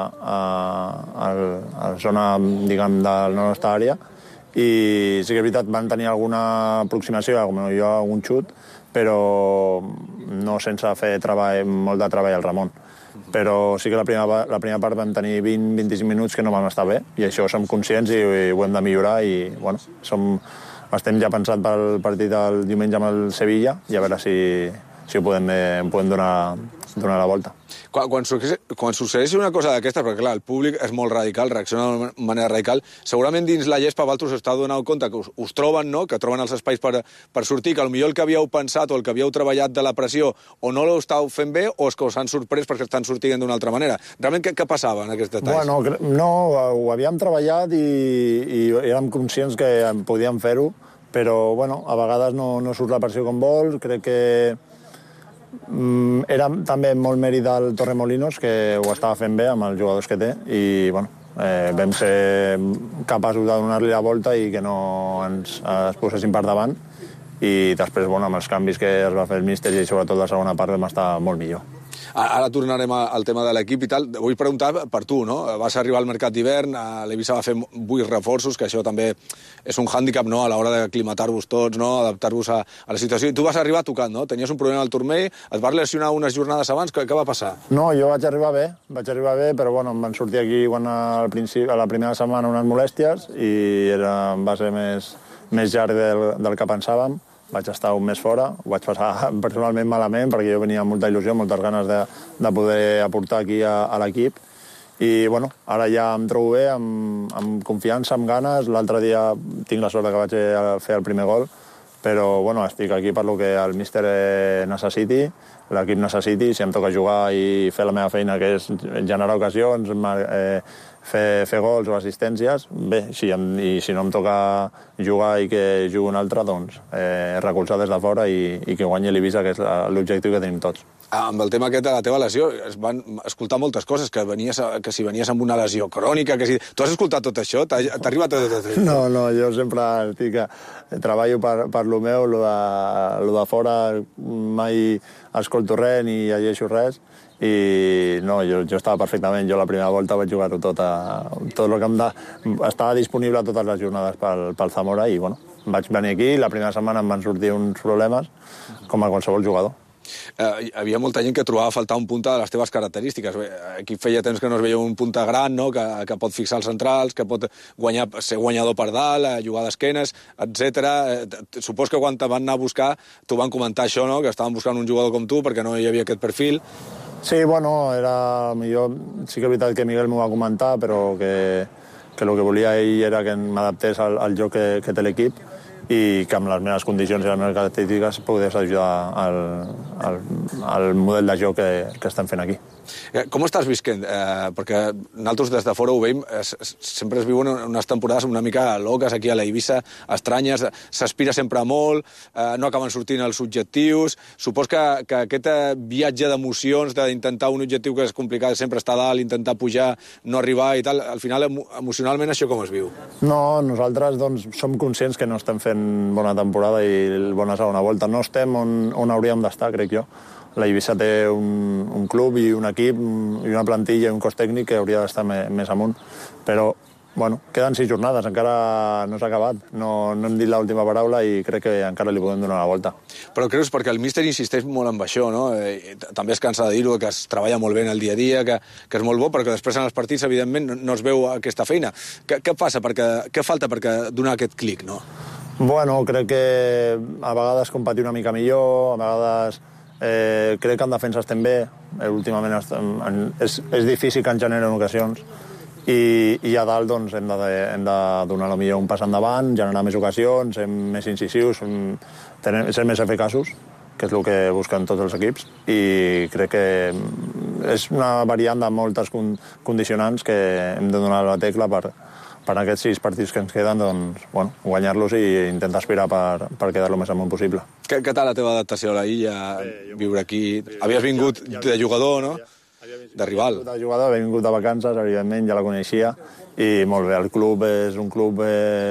S21: a la zona, diguem, de la nostra àrea, i sí que és veritat, van tenir alguna aproximació, algun xut, però no sense fer molt de treball al Ramon. Però sí que la primera part vam tenir 20-25 minuts que no vam estar bé, i això som conscients i ho hem de millorar, i bueno, estem ja pensant pel partit del diumenge amb el Sevilla, i a veure si ho podem donar la volta.
S20: Quan succeeixi una cosa d'aquestes, perquè clar, el públic és molt radical, reacciona de manera radical, segurament dins la gespa vosaltres us heu donat compte que us troben, no? Que troben els espais per sortir, que potser el que havíeu pensat o el que havíeu treballat de la pressió o no l'estàu fent bé o és que us han sorprès perquè estan sortint d'una altra manera. Realment què passava en aquests detalls?
S21: Bueno, no, ho havíem treballat i érem conscients que podíem fer-ho, però bueno, a vegades no surt la pressió com vols. Crec que era també molt mèrit del Torremolinos, que ho estava fent bé amb els jugadors que té, i bueno, vam ser capaços de donar-li la volta i que no ens posessin per davant, i després, bueno, amb els canvis que es va fer el míster i sobretot la segona part vam estar molt millor.
S20: Ara tornarem al tema de l'equip i tal. Vull preguntar per tu, no? Vas arribar al mercat d'hivern, l'Eivissa va fer 8 reforços, que això també és un hàndicap, no?, a l'hora d'aclimatar-vos tots, no?, adaptar-vos a la situació. I tu vas arribar tocant, no? Tenies un problema al turmell, et vas lesionar unes jornades abans, què va passar?
S21: No, jo vaig arribar bé, però bueno, em van sortir aquí a la primera setmana unes molèsties i va ser més llarg del que pensàvem. Vaig estar un mes fora, ho vaig passar personalment malament perquè jo venia amb molta il·lusió, moltes ganes de poder aportar aquí a l'equip. I bueno, ara ja em trobo bé, amb confiança, amb ganes. L'altre dia tinc la sort que vaig fer el primer gol, però bueno, estic aquí per lo que el míster necessiti, l'equip necessiti. Si em toca jugar i fer la meva feina, que és generar ocasions, fer gols o assistències, bé, i si no em toca jugar i que jugui un altre, doncs recolzar des de fora i que guanyi l'Eivissa, que és l'objectiu que tenim tots.
S20: Amb el tema aquest de la teva lesió, es van escoltar moltes coses, que si venies amb una lesió crònica, que si... Tu has escoltat tot això? T'ha arribat tot això?
S21: No, jo sempre treballo per lo meu, lo de fora mai escolto res ni llegeixo res, i no, jo estava perfectament. Jo la primera volta vaig jugar-ho tot el que estava disponible a totes les jornades pel Zamora, i bueno, vaig venir aquí, la primera setmana em van sortir uns problemes, com a qualsevol jugador.
S20: Hi havia molta gent que trobava a faltar un punta de les teves característiques. Aquí feia temps que no es veia un punta gran, no?, que pot fixar els centrals, que pot ser guanyador per dalt, jugar d'esquenes, etc. Supos que quan te van anar a buscar t'ho van comentar això, no?, que estaven buscant un jugador com tu perquè no hi havia aquest perfil.
S21: Sí, bueno, sí que és veritat que Miguel m'ho va comentar, però que el que volia ell era que m'adaptés al joc que té l'equip i que amb les meves condicions i les meves característiques pogués ajudar al model de joc que estem fent aquí.
S20: Com estàs visquent? Perquè nosaltres des de fora ho veiem, sempre es viuen unes temporades una mica loques aquí a l'Eivissa, estranyes, s'aspira sempre molt, no acaben sortint els objectius. Supos que aquest viatge d'emocions, d'intentar un objectiu que és complicat, sempre estar a dalt, intentar pujar, no arribar i tal, al final emocionalment això com es viu?
S21: No, nosaltres doncs som conscients que no estem fent bona temporada i bona segona volta. No estem on hauríem d'estar, crec jo. la Eivissa té un club i un equip i una plantilla i un cos tècnic que hauria d'estar més amunt. Però, bueno, queden 6 jornades, encara no s'ha acabat. No hem dit l'última paraula i crec que encara li podem donar la volta.
S20: Però creus, perquè el míster insisteix molt en això, no? També es cansa de dir-ho, que es treballa molt bé en el dia a dia, que és molt bo, però que després en els partits, evidentment, no es veu aquesta feina. Què passa? Què falta perquè donar aquest clic, no?
S21: Bueno, crec que a vegades competir una mica millor, a vegades crec que en defensa estem bé, últimament és difícil que ens generen ocasions, i a dalt doncs, hem de donar millor un pas endavant, generar més ocasions, ser més incisius, ser més eficaços, que és el que busquen tots els equips, i crec que és una variant de moltes condicionants que hem de donar la tecla per aquests 6 partits que ens queden, doncs, bueno, guanyar-los i intentar aspirar per quedar lo més amunt possible.
S20: Què tal la teva adaptació a la illa, viure aquí? Havies vingut de jugador, no? De rival.
S21: De jugador, he vingut de vacances, evidentment, ja la coneixia, i molt bé, el club és un club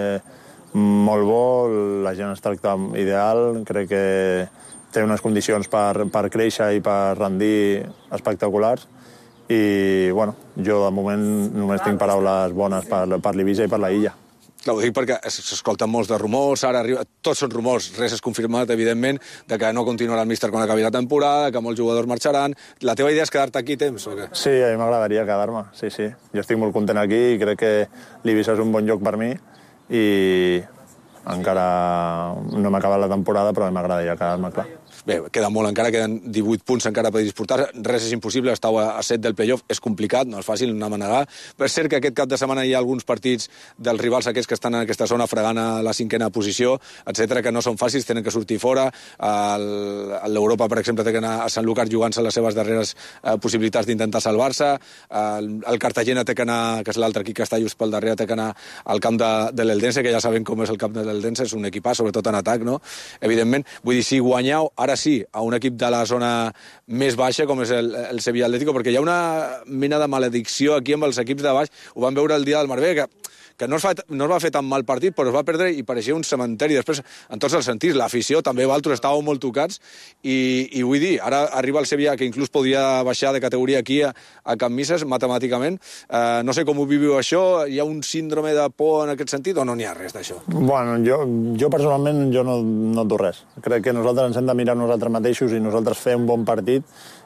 S21: molt bo, la gent es tracta ideal, crec que té unes condicions per créixer i per rendir espectaculars, i, bueno, jo de moment només tinc paraules bones per l'Eivissa i per la illa.
S20: Clar, ho dic perquè s'escolten molts de rumors, ara arriba... Tots són rumors, res és confirmat, evidentment, de que no continuarà el míster quan acabi la temporada, que molts jugadors marxaran. La teva idea és quedar-te aquí temps, o què?
S21: Sí, a mi m'agradaria quedar-me, sí. Jo estic molt content aquí i crec que l'Eivissa és un bon lloc per mi i encara no m'ha acabat la temporada, però m'agradaria quedar-me, clar.
S20: Bé, queda molt encara, queden 18 punts encara per disputar, res és impossible, estàu a 7 del playoff, és complicat, no és fàcil, no anem a negar, però és cert que aquest cap de setmana hi ha alguns partits dels rivals aquests que estan en aquesta zona fregant a la 5a posició, etc que no són fàcils, tenen que sortir fora, l'Europa, per exemple, té que anar a Sant Lucas jugant-se les seves darreres possibilitats d'intentar salvar-se, el Cartagena té que anar, que és l'altre equip que està just pel darrere, té que anar al camp de l'Eldense, que ja sabem com és el camp de l'Eldense, és un equipàs, sobretot en atac, no? Evidentment, vull dir, si guanyeu, ara sí, a un equip de la zona més baixa, com és el Sevilla Atlético, perquè hi ha una mena de maledicció aquí amb els equips de baix. Ho vam veure el dia del Marbella, que no es va fer tan mal partit, però es va perdre i pareixia un cementeri. Després, en tots els sentits, l'afició, també Valtro, estàveu molt tocats, i vull dir, ara arriba el Sevilla, que inclús podia baixar de categoria aquí a Can Misses, matemàticament. No sé com ho viviu això, hi ha un síndrome de por en aquest sentit, o no n'hi ha res d'això?
S21: Bueno, jo personalment no et dic res. Crec que nosaltres ens hem de mirar nosaltres mateixos i nosaltres fer un bon partit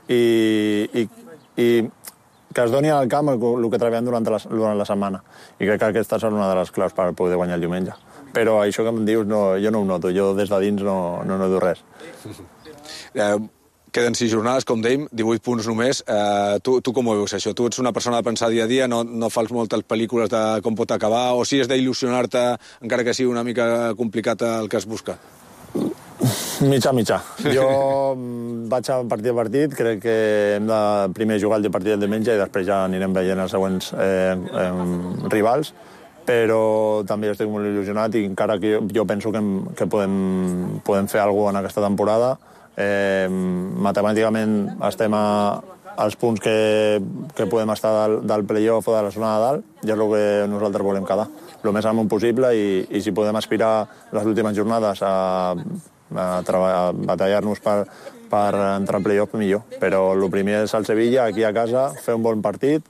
S21: i que es doni al camp el que treballem durant la setmana. I crec que aquesta és una de les claus per poder guanyar el diumenge. Però això que em dius, jo no ho noto. Jo des de dins no noto res.
S20: Queden 6 jornades, com dèiem, 18 punts només. Tu com ho veus, això? Tu ets una persona de pensar dia a dia, no fas moltes pel·lícules de com pot acabar, o si és d'il·lusionar-te, encara que sigui una mica complicat el que es busca?
S21: Mitjà. Jo vaig a partit a partit, crec que hem de primer jugar el partit del diumenge i després ja anirem veient els següents rivals, però també estic molt il·lusionat i encara que jo penso que podem fer alguna cosa en aquesta temporada. Matemàticament estem als punts que podem estar del playoff o de la zona de dalt, i és el que nosaltres volem quedar, el més amunt possible, i si podem aspirar les últimes jornades a batallar-nos per entrar al playoff, millor. Però el primer és el Sevilla, aquí a casa, fer un bon partit,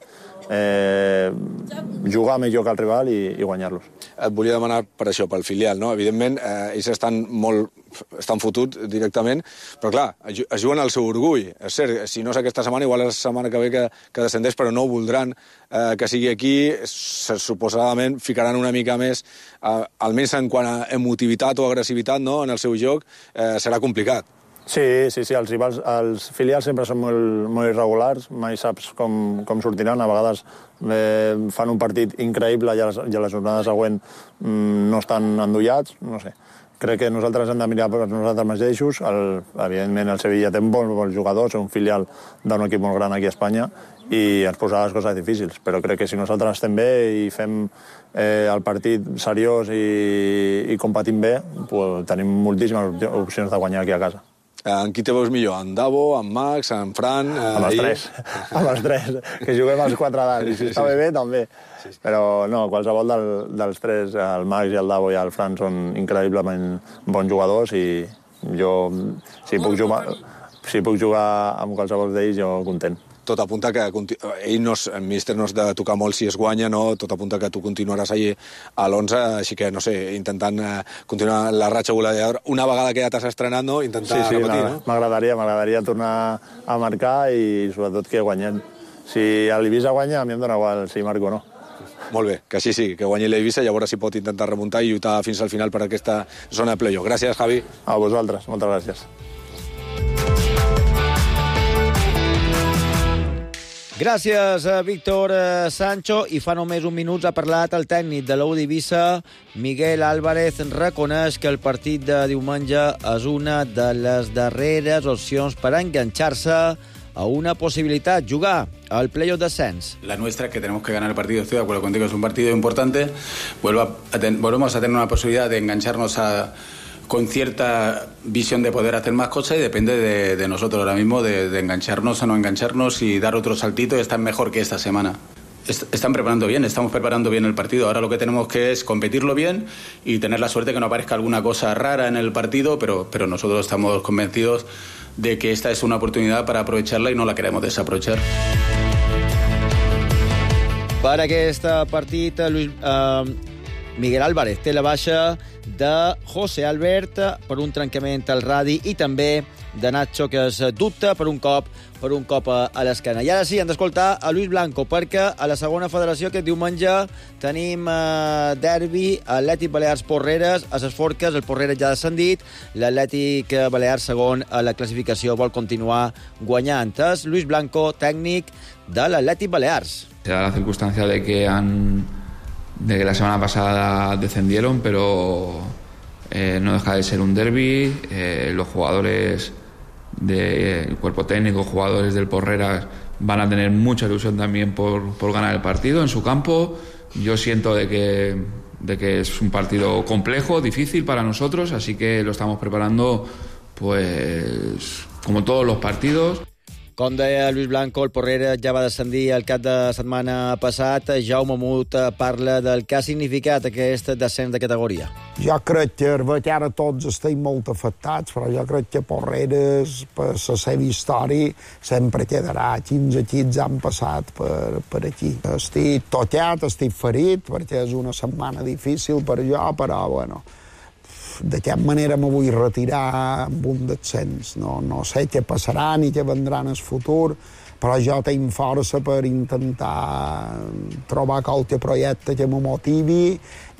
S21: jugar millor que el rival i guanyar-los.
S20: Et volia demanar per això, pel filial, no? Evidentment, ells estan fotuts directament, però clar, es juguen al seu orgull. És cert, si no és aquesta setmana, igual és la setmana que ve que descendeix, però no ho voldran que sigui aquí. Suposadament ficaran una mica més, almenys en quant a emotivitat o agressivitat, no?, en el seu joc, serà complicat.
S21: Sí, els filials sempre són molt irregulars, mai saps com sortiran, a vegades fan un partit increïble i a la jornada següent no estan endollats, no sé. Crec que nosaltres hem de mirar per nosaltres mateixos. Evidentment, el Sevilla té bons jugadors, és un filial d'un equip molt gran aquí a Espanya, i ens posarà les coses difícils, però crec que si nosaltres estem bé i fem el partit seriós i competim bé, tenim moltíssimes opcions de guanyar aquí a casa.
S20: En qui te veus millor? En Davo, en Max, en Fran?
S21: Amb els tres, que juguem els 4 a dalt, i si està bé, també. Però no, qualsevol dels 3, el Max i el Davo i el Fran són increïblement bons jugadors, i jo, si puc jugar si puc jugar amb qualsevol d'ells, jo content.
S20: Tot apunta que el míster no és de tocar molt si es guanya, no? Tot apunta que tu continuaràs allí a l'11, així que, no sé, intentant continuar la ratxa voladora. Una vegada que ja t'has estrenat, no? Intentar repetir, no?
S21: M'agradaria tornar a marcar i sobretot que guanyem. Si l'Eivissa guanya, a mi em dóna igual si marco o no.
S20: Molt bé, que així sí, que guanyi l'Eivissa i llavors si pot intentar remuntar i lluitar fins al final per aquesta zona de playoff. Gràcies, Javi.
S21: A vosaltres, moltes gràcies.
S3: Gràcies a Víctor Sancho. I fa només un minut ha parlat el tècnic de l'U d'Eivissa, Miguel Álvarez. Reconeix que el partit de diumenge és una de les darreres opcions per enganxar-se a una posibilitat, jugar al playoff descens.
S6: La nuestra es que tenemos que ganar el partido. Estoy de acuerdo contigo, es un partido importante. Volvemos a tener una posibilidad de engancharnos con cierta visión de poder hacer más cosas y depende de nosotros ahora mismo, de engancharnos o no engancharnos y dar otro saltito y estar mejor que esta semana. Están preparando bien, estamos preparando bien el partido. Ahora lo que tenemos que es competirlo bien y tener la suerte que no aparezca alguna cosa rara en el partido, pero nosotros estamos convencidos de que esta es una oportunidad para aprovecharla y no la queremos desaprovechar.
S3: Per aquest partit, Miguel Álvarez té la baixa de José Albert per un trencament al radi i també de Nacho, que es dubta per un cop a l'esquena. I ara sí, hem d'escoltar a Luis Blanco, perquè a la segona federació aquest diumenge tenim derbi Atlètic Balears Porreres a ses Forques. El Porreres ja ha descendit, l'Atlètic Balears segon a la classificació vol continuar guanyant. És Luis Blanco, tècnic de l'Atlètic Balears.
S1: Se da la circunstancia de que la semana pasada descendieron, pero no deja de ser un derbi. Los jugadores del cuerpo técnico, jugadores del Porreras, van a tener mucha ilusión también por ganar el partido en su campo. Yo siento de que es un partido complejo, difícil para nosotros, así que lo estamos preparando pues como todos los partidos.
S3: Com deia Luis Blanco, el Porreres ja va descendir el cap de setmana passat. Jaume Mut parla del que ha significat aquest descens de categoria.
S22: Jo crec que ara tots estem molt afectats, però jo crec que Porreres, per la seva història, sempre quedarà. 15 equips han passat per aquí. Estic tocat, estic ferit, perquè és una setmana difícil per jo, però, bueno, d'aquesta manera me vull retirar amb un descens. No sé què passarà ni què vendrà en el futur, però jo tinc força per intentar trobar qualque projecte que me motivi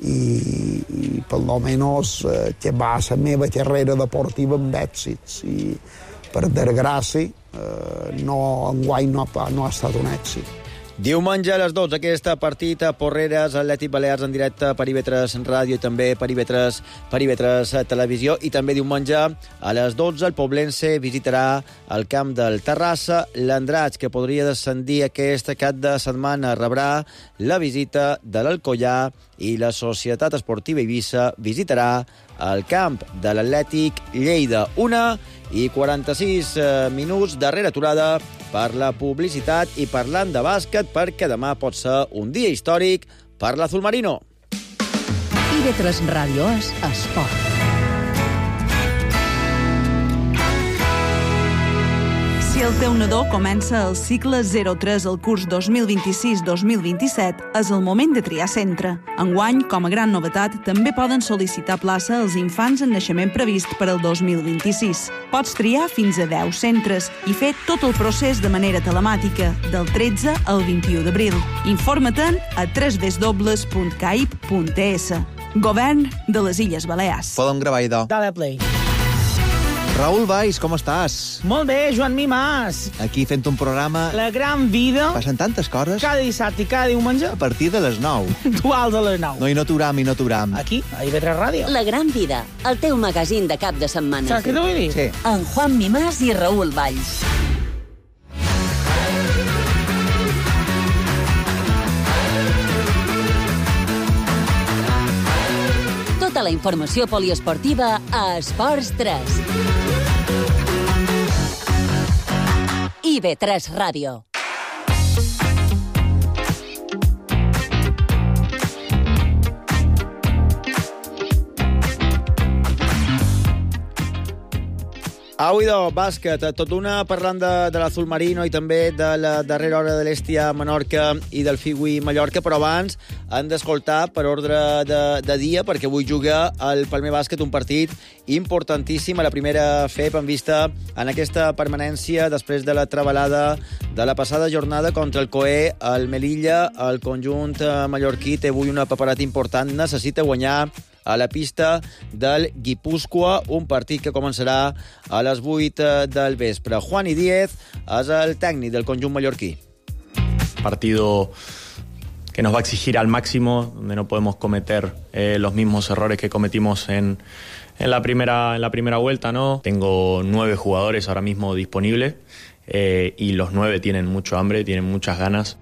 S22: i per lo menos que va la meva carrera deportiva amb èxits. I per desgràcia, enguany no ha estat un èxit.
S3: Diumenge a les 12, aquest partit a Porreres, Atlètic Balears en directe per IB3 Ràdio i també per IB3 Televisió. I també diumenge a les 12 el Poblense visitarà el camp del Terrassa. L'Andratx, que podria descendir aquest cap de setmana, rebrà la visita de l'Alcoià i la Societat Esportiva Eivissa visitarà el camp de l'Atlètic Lleida. 1:46 minuts, darrera aturada per la publicitat i parlant de bàsquet, perquè demà pot ser un dia històric per l'Azulmarino.
S2: IB3 Ràdio és esport.
S23: Si el teu nadó comença el cicle 03 al curs 2026-2027, és el moment de triar centre. Enguany, com a gran novetat, també poden sol·licitar plaça als infants en naixement previst per al 2026. Pots triar fins a 10 centres i fer tot el procés de manera telemàtica, del 13 al 21 d'abril. Informa-te'n a www.caip.es. Govern de les Illes Balears.
S24: Podem gravar, idò.
S10: Dale play.
S24: Raül Valls, com estàs?
S10: Molt bé, Joan Mimàs.
S24: Aquí fent un programa...
S10: La gran vida.
S24: Passen tantes coses.
S10: Cada dissabte i cada diumenge.
S24: A partir de les 9.
S10: Dual de les 9.
S24: No, i no t'uram.
S10: Aquí, a IB3 Ràdio.
S19: La gran vida, el teu magazín de cap de setmana.
S10: Saps què t'ho vull dir?
S24: Sí.
S19: En Juan Mimàs i Raül Valls. Tota la informació poliesportiva a Esports 3. IB3 Ràdio.
S3: Avui de bàsquet, tot una parlant de l'Azul Marino i també de la darrera hora de l'Estia Menorca i del Figui Mallorca, però abans han d'escoltar per ordre de dia, perquè avui juga el Palmer Bàsquet un partit importantíssim a la primera FEP en vista en aquesta permanència després de la trebalada de la passada jornada contra el COE, el Melilla. El conjunt mallorquí té avui una paperata important, necessita guanyar a la pista del Guipúscoa, un partit que començarà a les 8 del vespre. Juani Díez és el tècnic del conjunt mallorquí.
S4: Partido que nos va a exigir al máximo, donde no podemos cometer los mismos errores que cometimos en la primera vuelta, ¿no? Tengo 9 jugadores ahora mismo disponibles y los 9 tienen mucho hambre, tienen muchas ganas.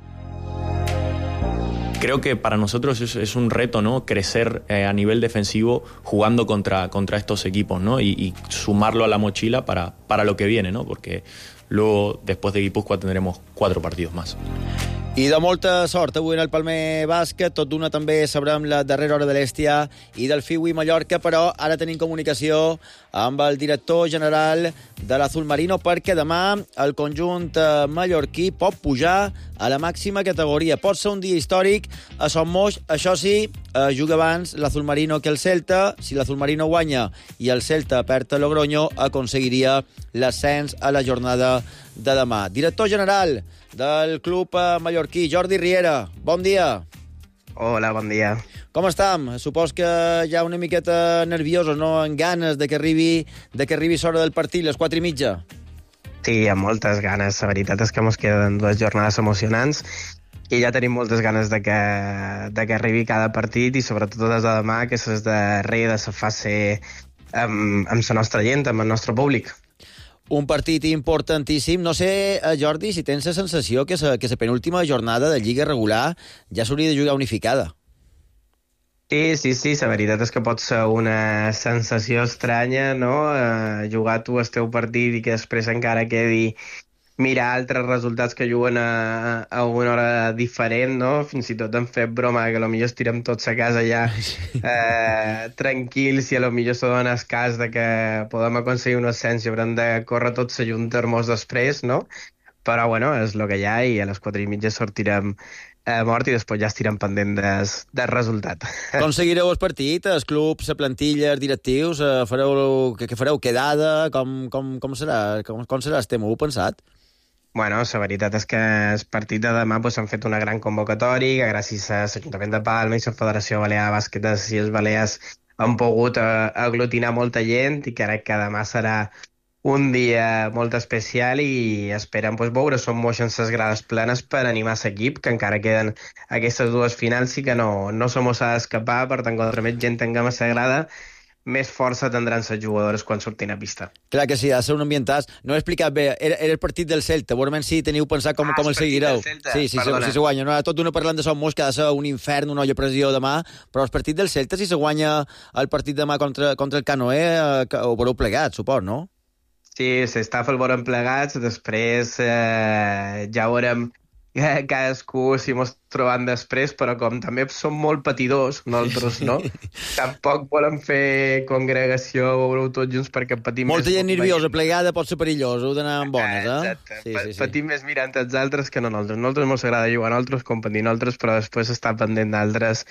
S4: Creo que para nosotros es un reto, ¿no? Crecer a nivel defensivo jugando contra estos equipos, ¿no? Y sumarlo a la mochila para lo que viene, ¿no? Porque luego, después de Guipúzcoa, tendremos 4 partidos más.
S3: I de molta sort avui en el Palmer Bàsquet. Tot d'una també sabrem la darrera hora de l'Estia i del Figui Mallorca, però ara tenim comunicació amb el director general de l'Azul Marino, perquè demà el conjunt mallorquí pot pujar a la màxima categoria. Pot ser un dia històric a Son Moix. Això sí, juga abans l'Azul Marino que el Celta. Si l'Azul Marino guanya i el Celta perd a Logroño, aconseguiria l'ascens a la jornada de demà. Director general del club mallorquí, Jordi Riera, bon dia.
S7: Hola, bon dia.
S3: Com estem? Supos que ja una miqueta nerviosos, no? Amb ganes de que arribi l'hora del partit, les 4:30.
S7: Sí, amb moltes ganes. La veritat és que ens queden 2 jornades emocionants i ja tenim moltes ganes de que arribi cada partit i sobretot des de demà, que és darrere de la fase amb la nostra gent, amb el nostre públic.
S3: Un partit importantíssim. No sé, Jordi, si tens la sensació que la penúltima jornada de Lliga regular ja s'hauria de jugar unificada.
S7: Sí, la veritat és que pot ser una sensació estranya, no? Jugar tu el teu partit i que després encara quedi mirar altres resultats que juguen a una hora diferent, no? Fins i tot hem fet broma que potser estirem tots a casa ja tranquils i potser se dona el cas de que podem aconseguir un ascens i haurem de córrer tots a juntar-nos després, no? Però, bueno, és el que hi ha i a les 4:30 sortirem mort i després ja estirem pendent del resultat.
S3: Com seguireu el partit? Els clubs, la plantilla, els directius? Què fareu? Quedada? Com serà? Com serà el tema? Ho heu pensat?
S7: Bueno, la veritat és que el partit de demà han fet una gran convocatòria, que gràcies a l'Ajuntament de Palma i la Federació Balear de Bàsquet de les Illes Balears han pogut aglutinar molta gent i crec que demà serà un dia molt especial i esperem veure Son Moix en les grades plenes per animar l'equip, que encara queden aquestes 2 finals i que no se mos ha d'escapar. Per tant, contra més gent tinguem a la grada, més força tindran les jugadores quan surtin a pista.
S3: Clar que sí, ha de ser un ambientàs. No he explicat bé, era el partit del Celta. Veurem si teniu pensat com el seguireu. Sí, si se guanya. No, tot d'una parlant de Son Moix, que ha de ser un infern, una olla pressió demà, però el partit del Celta, si se guanya el partit demà contra el Canoe, ho veureu plegat, supos, no?
S7: Sí, s'està el veurem plegats, després ja veurem cadascú si mos trobant després, però com també som molt patidors, nosaltres, no? Tampoc volem fer congregació, veureu tots junts perquè patim
S3: molta gent nerviosa, plegada pot ser perillós, heu d'anar amb bones,
S7: Exacte. Sí. Patim més mirant els altres que no nosaltres. Nosaltres mos agrada jugar a nosaltres, competir nosaltres, però després estar pendent d'altres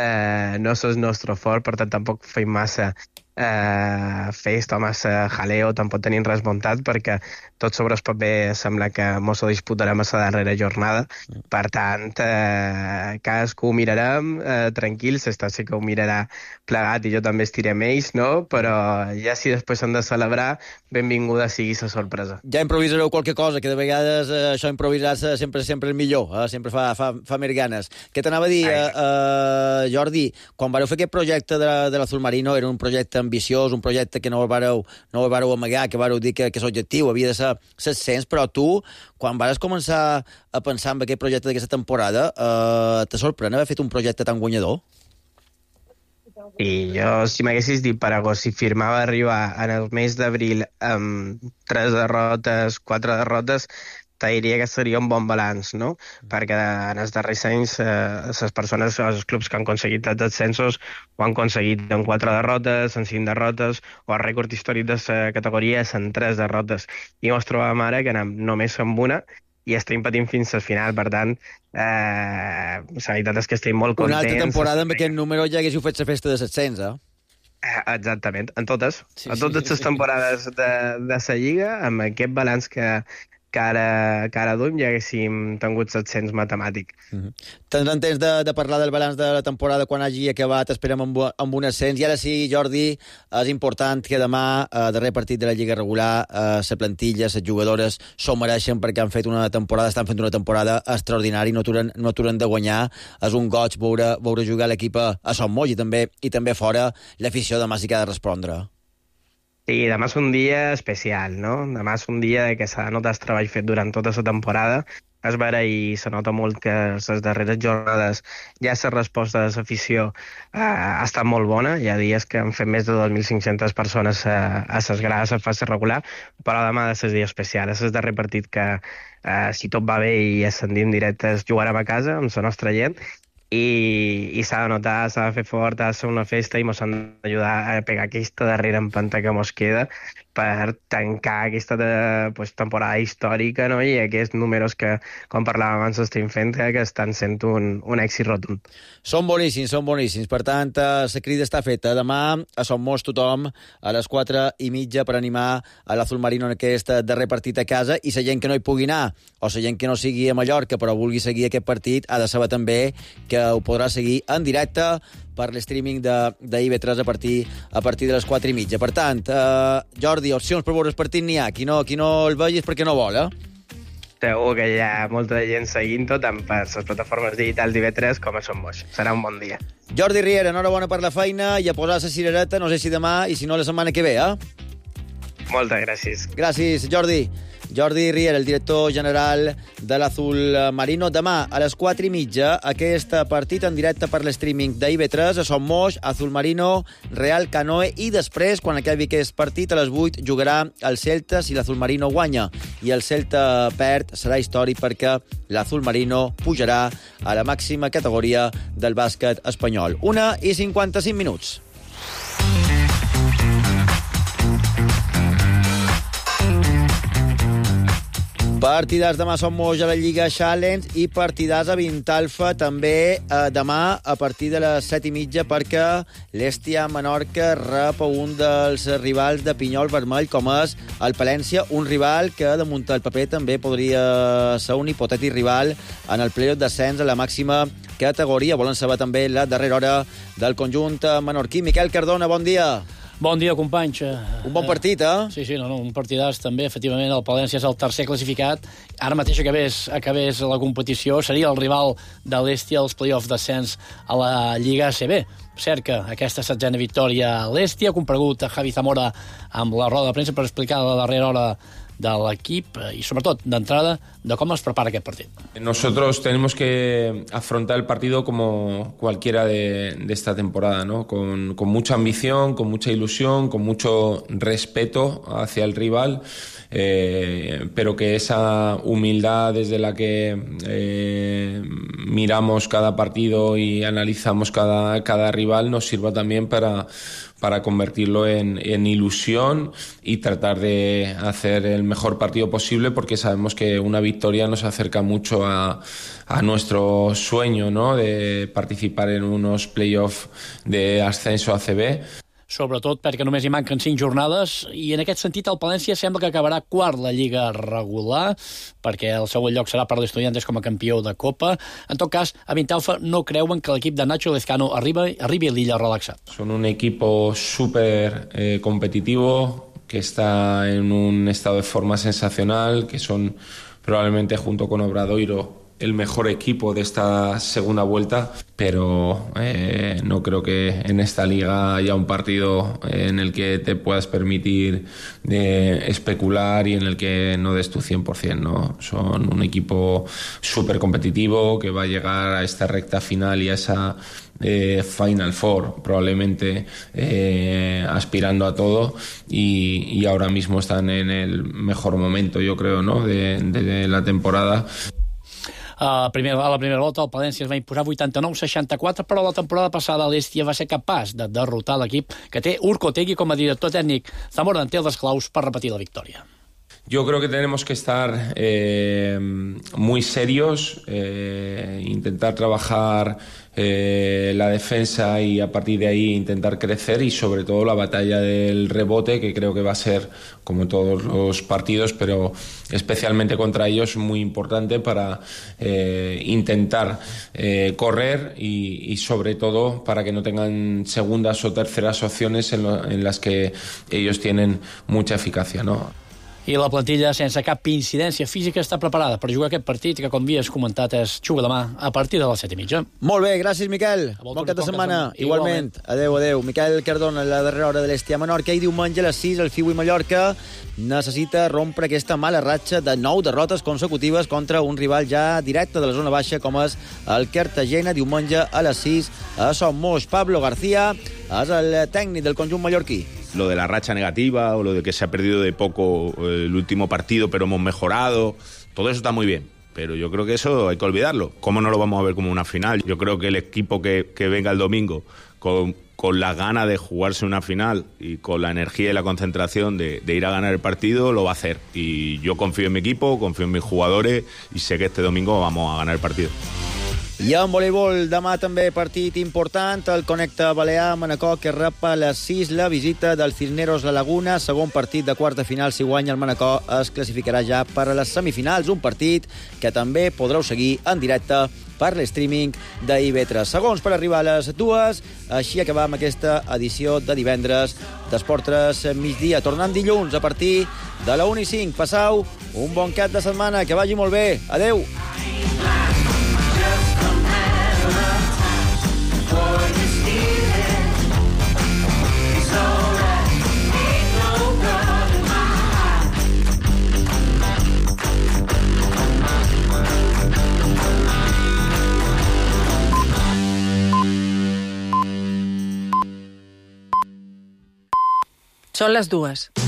S7: no és el nostre fort, per tant tampoc feim massa festa o massa jaleo, tampoc tenim res muntat perquè tot sobre el paper sembla que mos ho disputarem a la darrera jornada. Per tant, cadascú ho mirarem tranquils, sí que ho mirarà plegat i jo també estirem ells, no? Però ja si després hem de celebrar, benvinguda sigui la sorpresa.
S3: Ja improvisareu qualque cosa, que de vegades això improvisar-se sempre és millor, sempre fa més ganes. Què t'anava a dir, Jordi, quan vareu fer aquest projecte de l'Azul Marino, era un projecte ambiciós, un projecte que no el vareu amagar, que vareu dir que l'objectiu havia de ser l'ascens, però tu, quan vas començar a pensar en aquest projecte d'aquesta temporada, te sorprèn haver fet un projecte tan guanyador?
S7: I jo, si m'haguessis dit per agost, si firmava arribar en el mes d'abril amb 3 derrotes, 4 derrotes, te diria que seria un bon balanç, no? Perquè en els darrers anys les persones, els clubs que han aconseguit els ascensos ho han aconseguit en 4 derrotes, en 5 derrotes, o el rècord històric de la categoria és en 3 derrotes. I ens trobem ara que anem només amb una i estem patint fins al final, per tant, la veritat és que estem molt contents.
S3: Una altra temporada amb aquest número ja haguéssiu fet la festa de l'ascens,
S7: Exactament, en totes. Sí, en totes les temporades de la Lliga, amb aquest balanç que ara duim ja haguéssim tingut 700 matemàtic.
S3: Tindrem temps de parlar del balanç de la temporada quan hagi acabat, esperem amb un ascens. I ara sí, Jordi, és important que demà, darrer partit de la Lliga regular, la plantilla, les jugadores s'ho mereixen perquè estan fent una temporada extraordinària i no aturen de guanyar. És un goig veure jugar l'equip a Son Moix i també fora. L'afició demà sí que ha de respondre.
S7: Sí, demà és un dia especial, no? Demà és un dia que s'ha de notar el treball fet durant tota la temporada. Es veure i se nota molt que les darreres jornades ja la resposta de l'afició ha estat molt bona. Hi ha dies que han fet més de 2.500 persones a les grades a fase regular, però demà ha de ser dia especial. És el darrer partit que, si tot va bé i ascendim directes, jugarem a casa amb la nostra gent. I s'ha de notar, s'ha de fer fort, ha de ser una festa i ens han d'ajudar a pegar aquesta darrera empenta que ens queda per tancar aquesta temporada històrica, no? I aquests números que, com parlàvem abans, estem fent, que estan sent un èxit rotund.
S3: Són boníssims. Per tant, la crida està feta. Demà a Son Moix tothom a les 4:30 per animar a l'Azul Marino en aquest darrer partit a casa, i la gent que no hi pugui anar, o la gent que no sigui a Mallorca però vulgui seguir aquest partit, ha de saber també que ho podrà seguir en directe per l'streaming de IB3 a partir de les 4:30. Per tant, Jordi, opcions per veure el partit n'hi ha. Qui no el vegi és perquè no vol,
S7: Segur que hi ha molta gent seguint-ho, tant per les plataformes digitals d'IB3 com a Son Moix. Serà un bon dia.
S3: Jordi Riera, enhorabona per la feina i a posar la cirereta, no sé si demà i si no la setmana que ve,
S7: Moltes gràcies.
S3: Gràcies, Jordi. Jordi Riera, el director general de l'Azul Marino. Demà a les 4:30 aquest partit en directe per l'streaming d'IB3 a Son Moix, Azul Marino, Real Canoe, i després, quan acabi aquest partit, a les 8 jugarà el Celta si l'Azul Marino guanya, i el Celta perd serà històric perquè l'Azul Marino pujarà a la màxima categoria del bàsquet espanyol. 1:55. Partidars demà a Son Moix a la Lliga Challenge i partidars a Vintalfa també demà a partir de les 7:30 perquè l'Hèstia Menorca rep un dels rivals de Pinyol Vermell, com és el Palència, un rival que damunt el paper també podria ser un hipotètic rival en el playoff d'ascens a la màxima categoria. Volen saber també la darrera hora del conjunt menorquí. Miquel Cardona, bon dia.
S8: Bon dia, companys.
S3: Un bon partit,
S8: Sí, un partidàs també. Efectivament, el Palència és el tercer classificat. Ara mateix acabés la competició, seria el rival de l'Hèstia als play-offs d'ascens a la Lliga ACB. Cert que aquesta 7a victòria a l'Hèstia, ha comparegut a Javi Zamora amb la roda de premsa per explicar la darrera hora de l'equip i, sobretot, d'entrada, de cómo es prepara aquest partit.
S9: Nosotros tenemos que afrontar el partido como cualquiera de esta temporada, ¿no? Con mucha ambición, con mucha ilusión, con mucho respeto hacia el rival, pero que esa humildad desde la que miramos cada partido y analizamos cada rival nos sirva también para convertirlo en ilusión y tratar de hacer el mejor partido posible, porque sabemos que una victoria nos acerca mucho a nuestro sueño, ¿no?, de participar en unos playoffs de ascenso a ACB.
S8: Sobretot perquè només hi manquen 5 jornades i en aquest sentit el Palència sembla que acabarà quart la Lliga regular, perquè el segon lloc serà per l'Estudiantes com a campió de Copa. En tot cas, a Vintalfa no creuen que l'equip de Nacho Lezcano arribi a l'illa relaxat.
S9: Son un equipo súper competitivo, que está en un estado de forma sensacional, que son probablemente junto con Obradoiro el mejor equipo de esta segunda vuelta, pero no creo que en esta liga haya un partido en el que te puedas permitir especular y en el que no des tu 100%, ¿no? Son un equipo súper competitivo que va a llegar a esta recta final y a esa Final Four, probablemente aspirando a todo, y ahora mismo están en el mejor momento, yo creo, ¿no? de la temporada.
S8: A la primera volta el Palència es va imposar 89-64, però la temporada passada l'Hestia va ser capaç de derrotar l'equip que té Urko Otegi com a director tècnic. Zamora en té les claus per repetir la victòria.
S9: Yo creo que tenemos que estar muy serios, intentar trabajar la defensa y a partir de ahí intentar crecer, y sobre todo la batalla del rebote, que creo que va a ser, como todos los partidos, pero especialmente contra ellos, muy importante para intentar correr y sobre todo para que no tengan segundas o terceras opciones en las que ellos tienen mucha eficacia, ¿no?
S8: I la plantilla, sense cap incidència física, està preparada per jugar aquest partit que, com havies comentat, es juga demà a partir de les 7:30.
S3: Molt bé, gràcies, Miquel. Bon cap de setmana. Igualment. Adéu. Miquel Cardona, la darrera hora de l'Hestia Menorca, i diumenge a les 6 el Fiu i Mallorca necessita rompre aquesta mala ratxa de 9 derrotes consecutives contra un rival ja directe de la zona baixa com és el Cartagena, diumenge a les 6 a Son Moix. Pablo García és el tècnic del conjunt mallorquí.
S11: Lo de la racha negativa o lo de que se ha perdido de poco el último partido pero hemos mejorado, todo eso está muy bien, pero yo creo que eso hay que olvidarlo. ¿Cómo no lo vamos a ver como una final? Yo creo que el equipo que venga el domingo con la gana de jugarse una final y con la energía y la concentración de ir a ganar el partido, lo va a hacer. Y yo confío en mi equipo, confío en mis jugadores y sé que este domingo vamos a ganar el partido.
S3: I en voleibol, demà també partit important, el Connecta Balear Manacor, que rep a les 6 la visita del Cisneros La Laguna, segon partit de quarta final. Si guanya el Manacor es classificarà ja per a les semifinals, un partit que també podreu seguir en directe per l'streaming d'IV3. Segons per arribar a les 2, així acabam aquesta edició de divendres d'Esport 3 migdia. Tornant dilluns a partir de la 1:05. Passau un bon cap de setmana, que vagi molt bé. Adeu.
S12: Són les 2.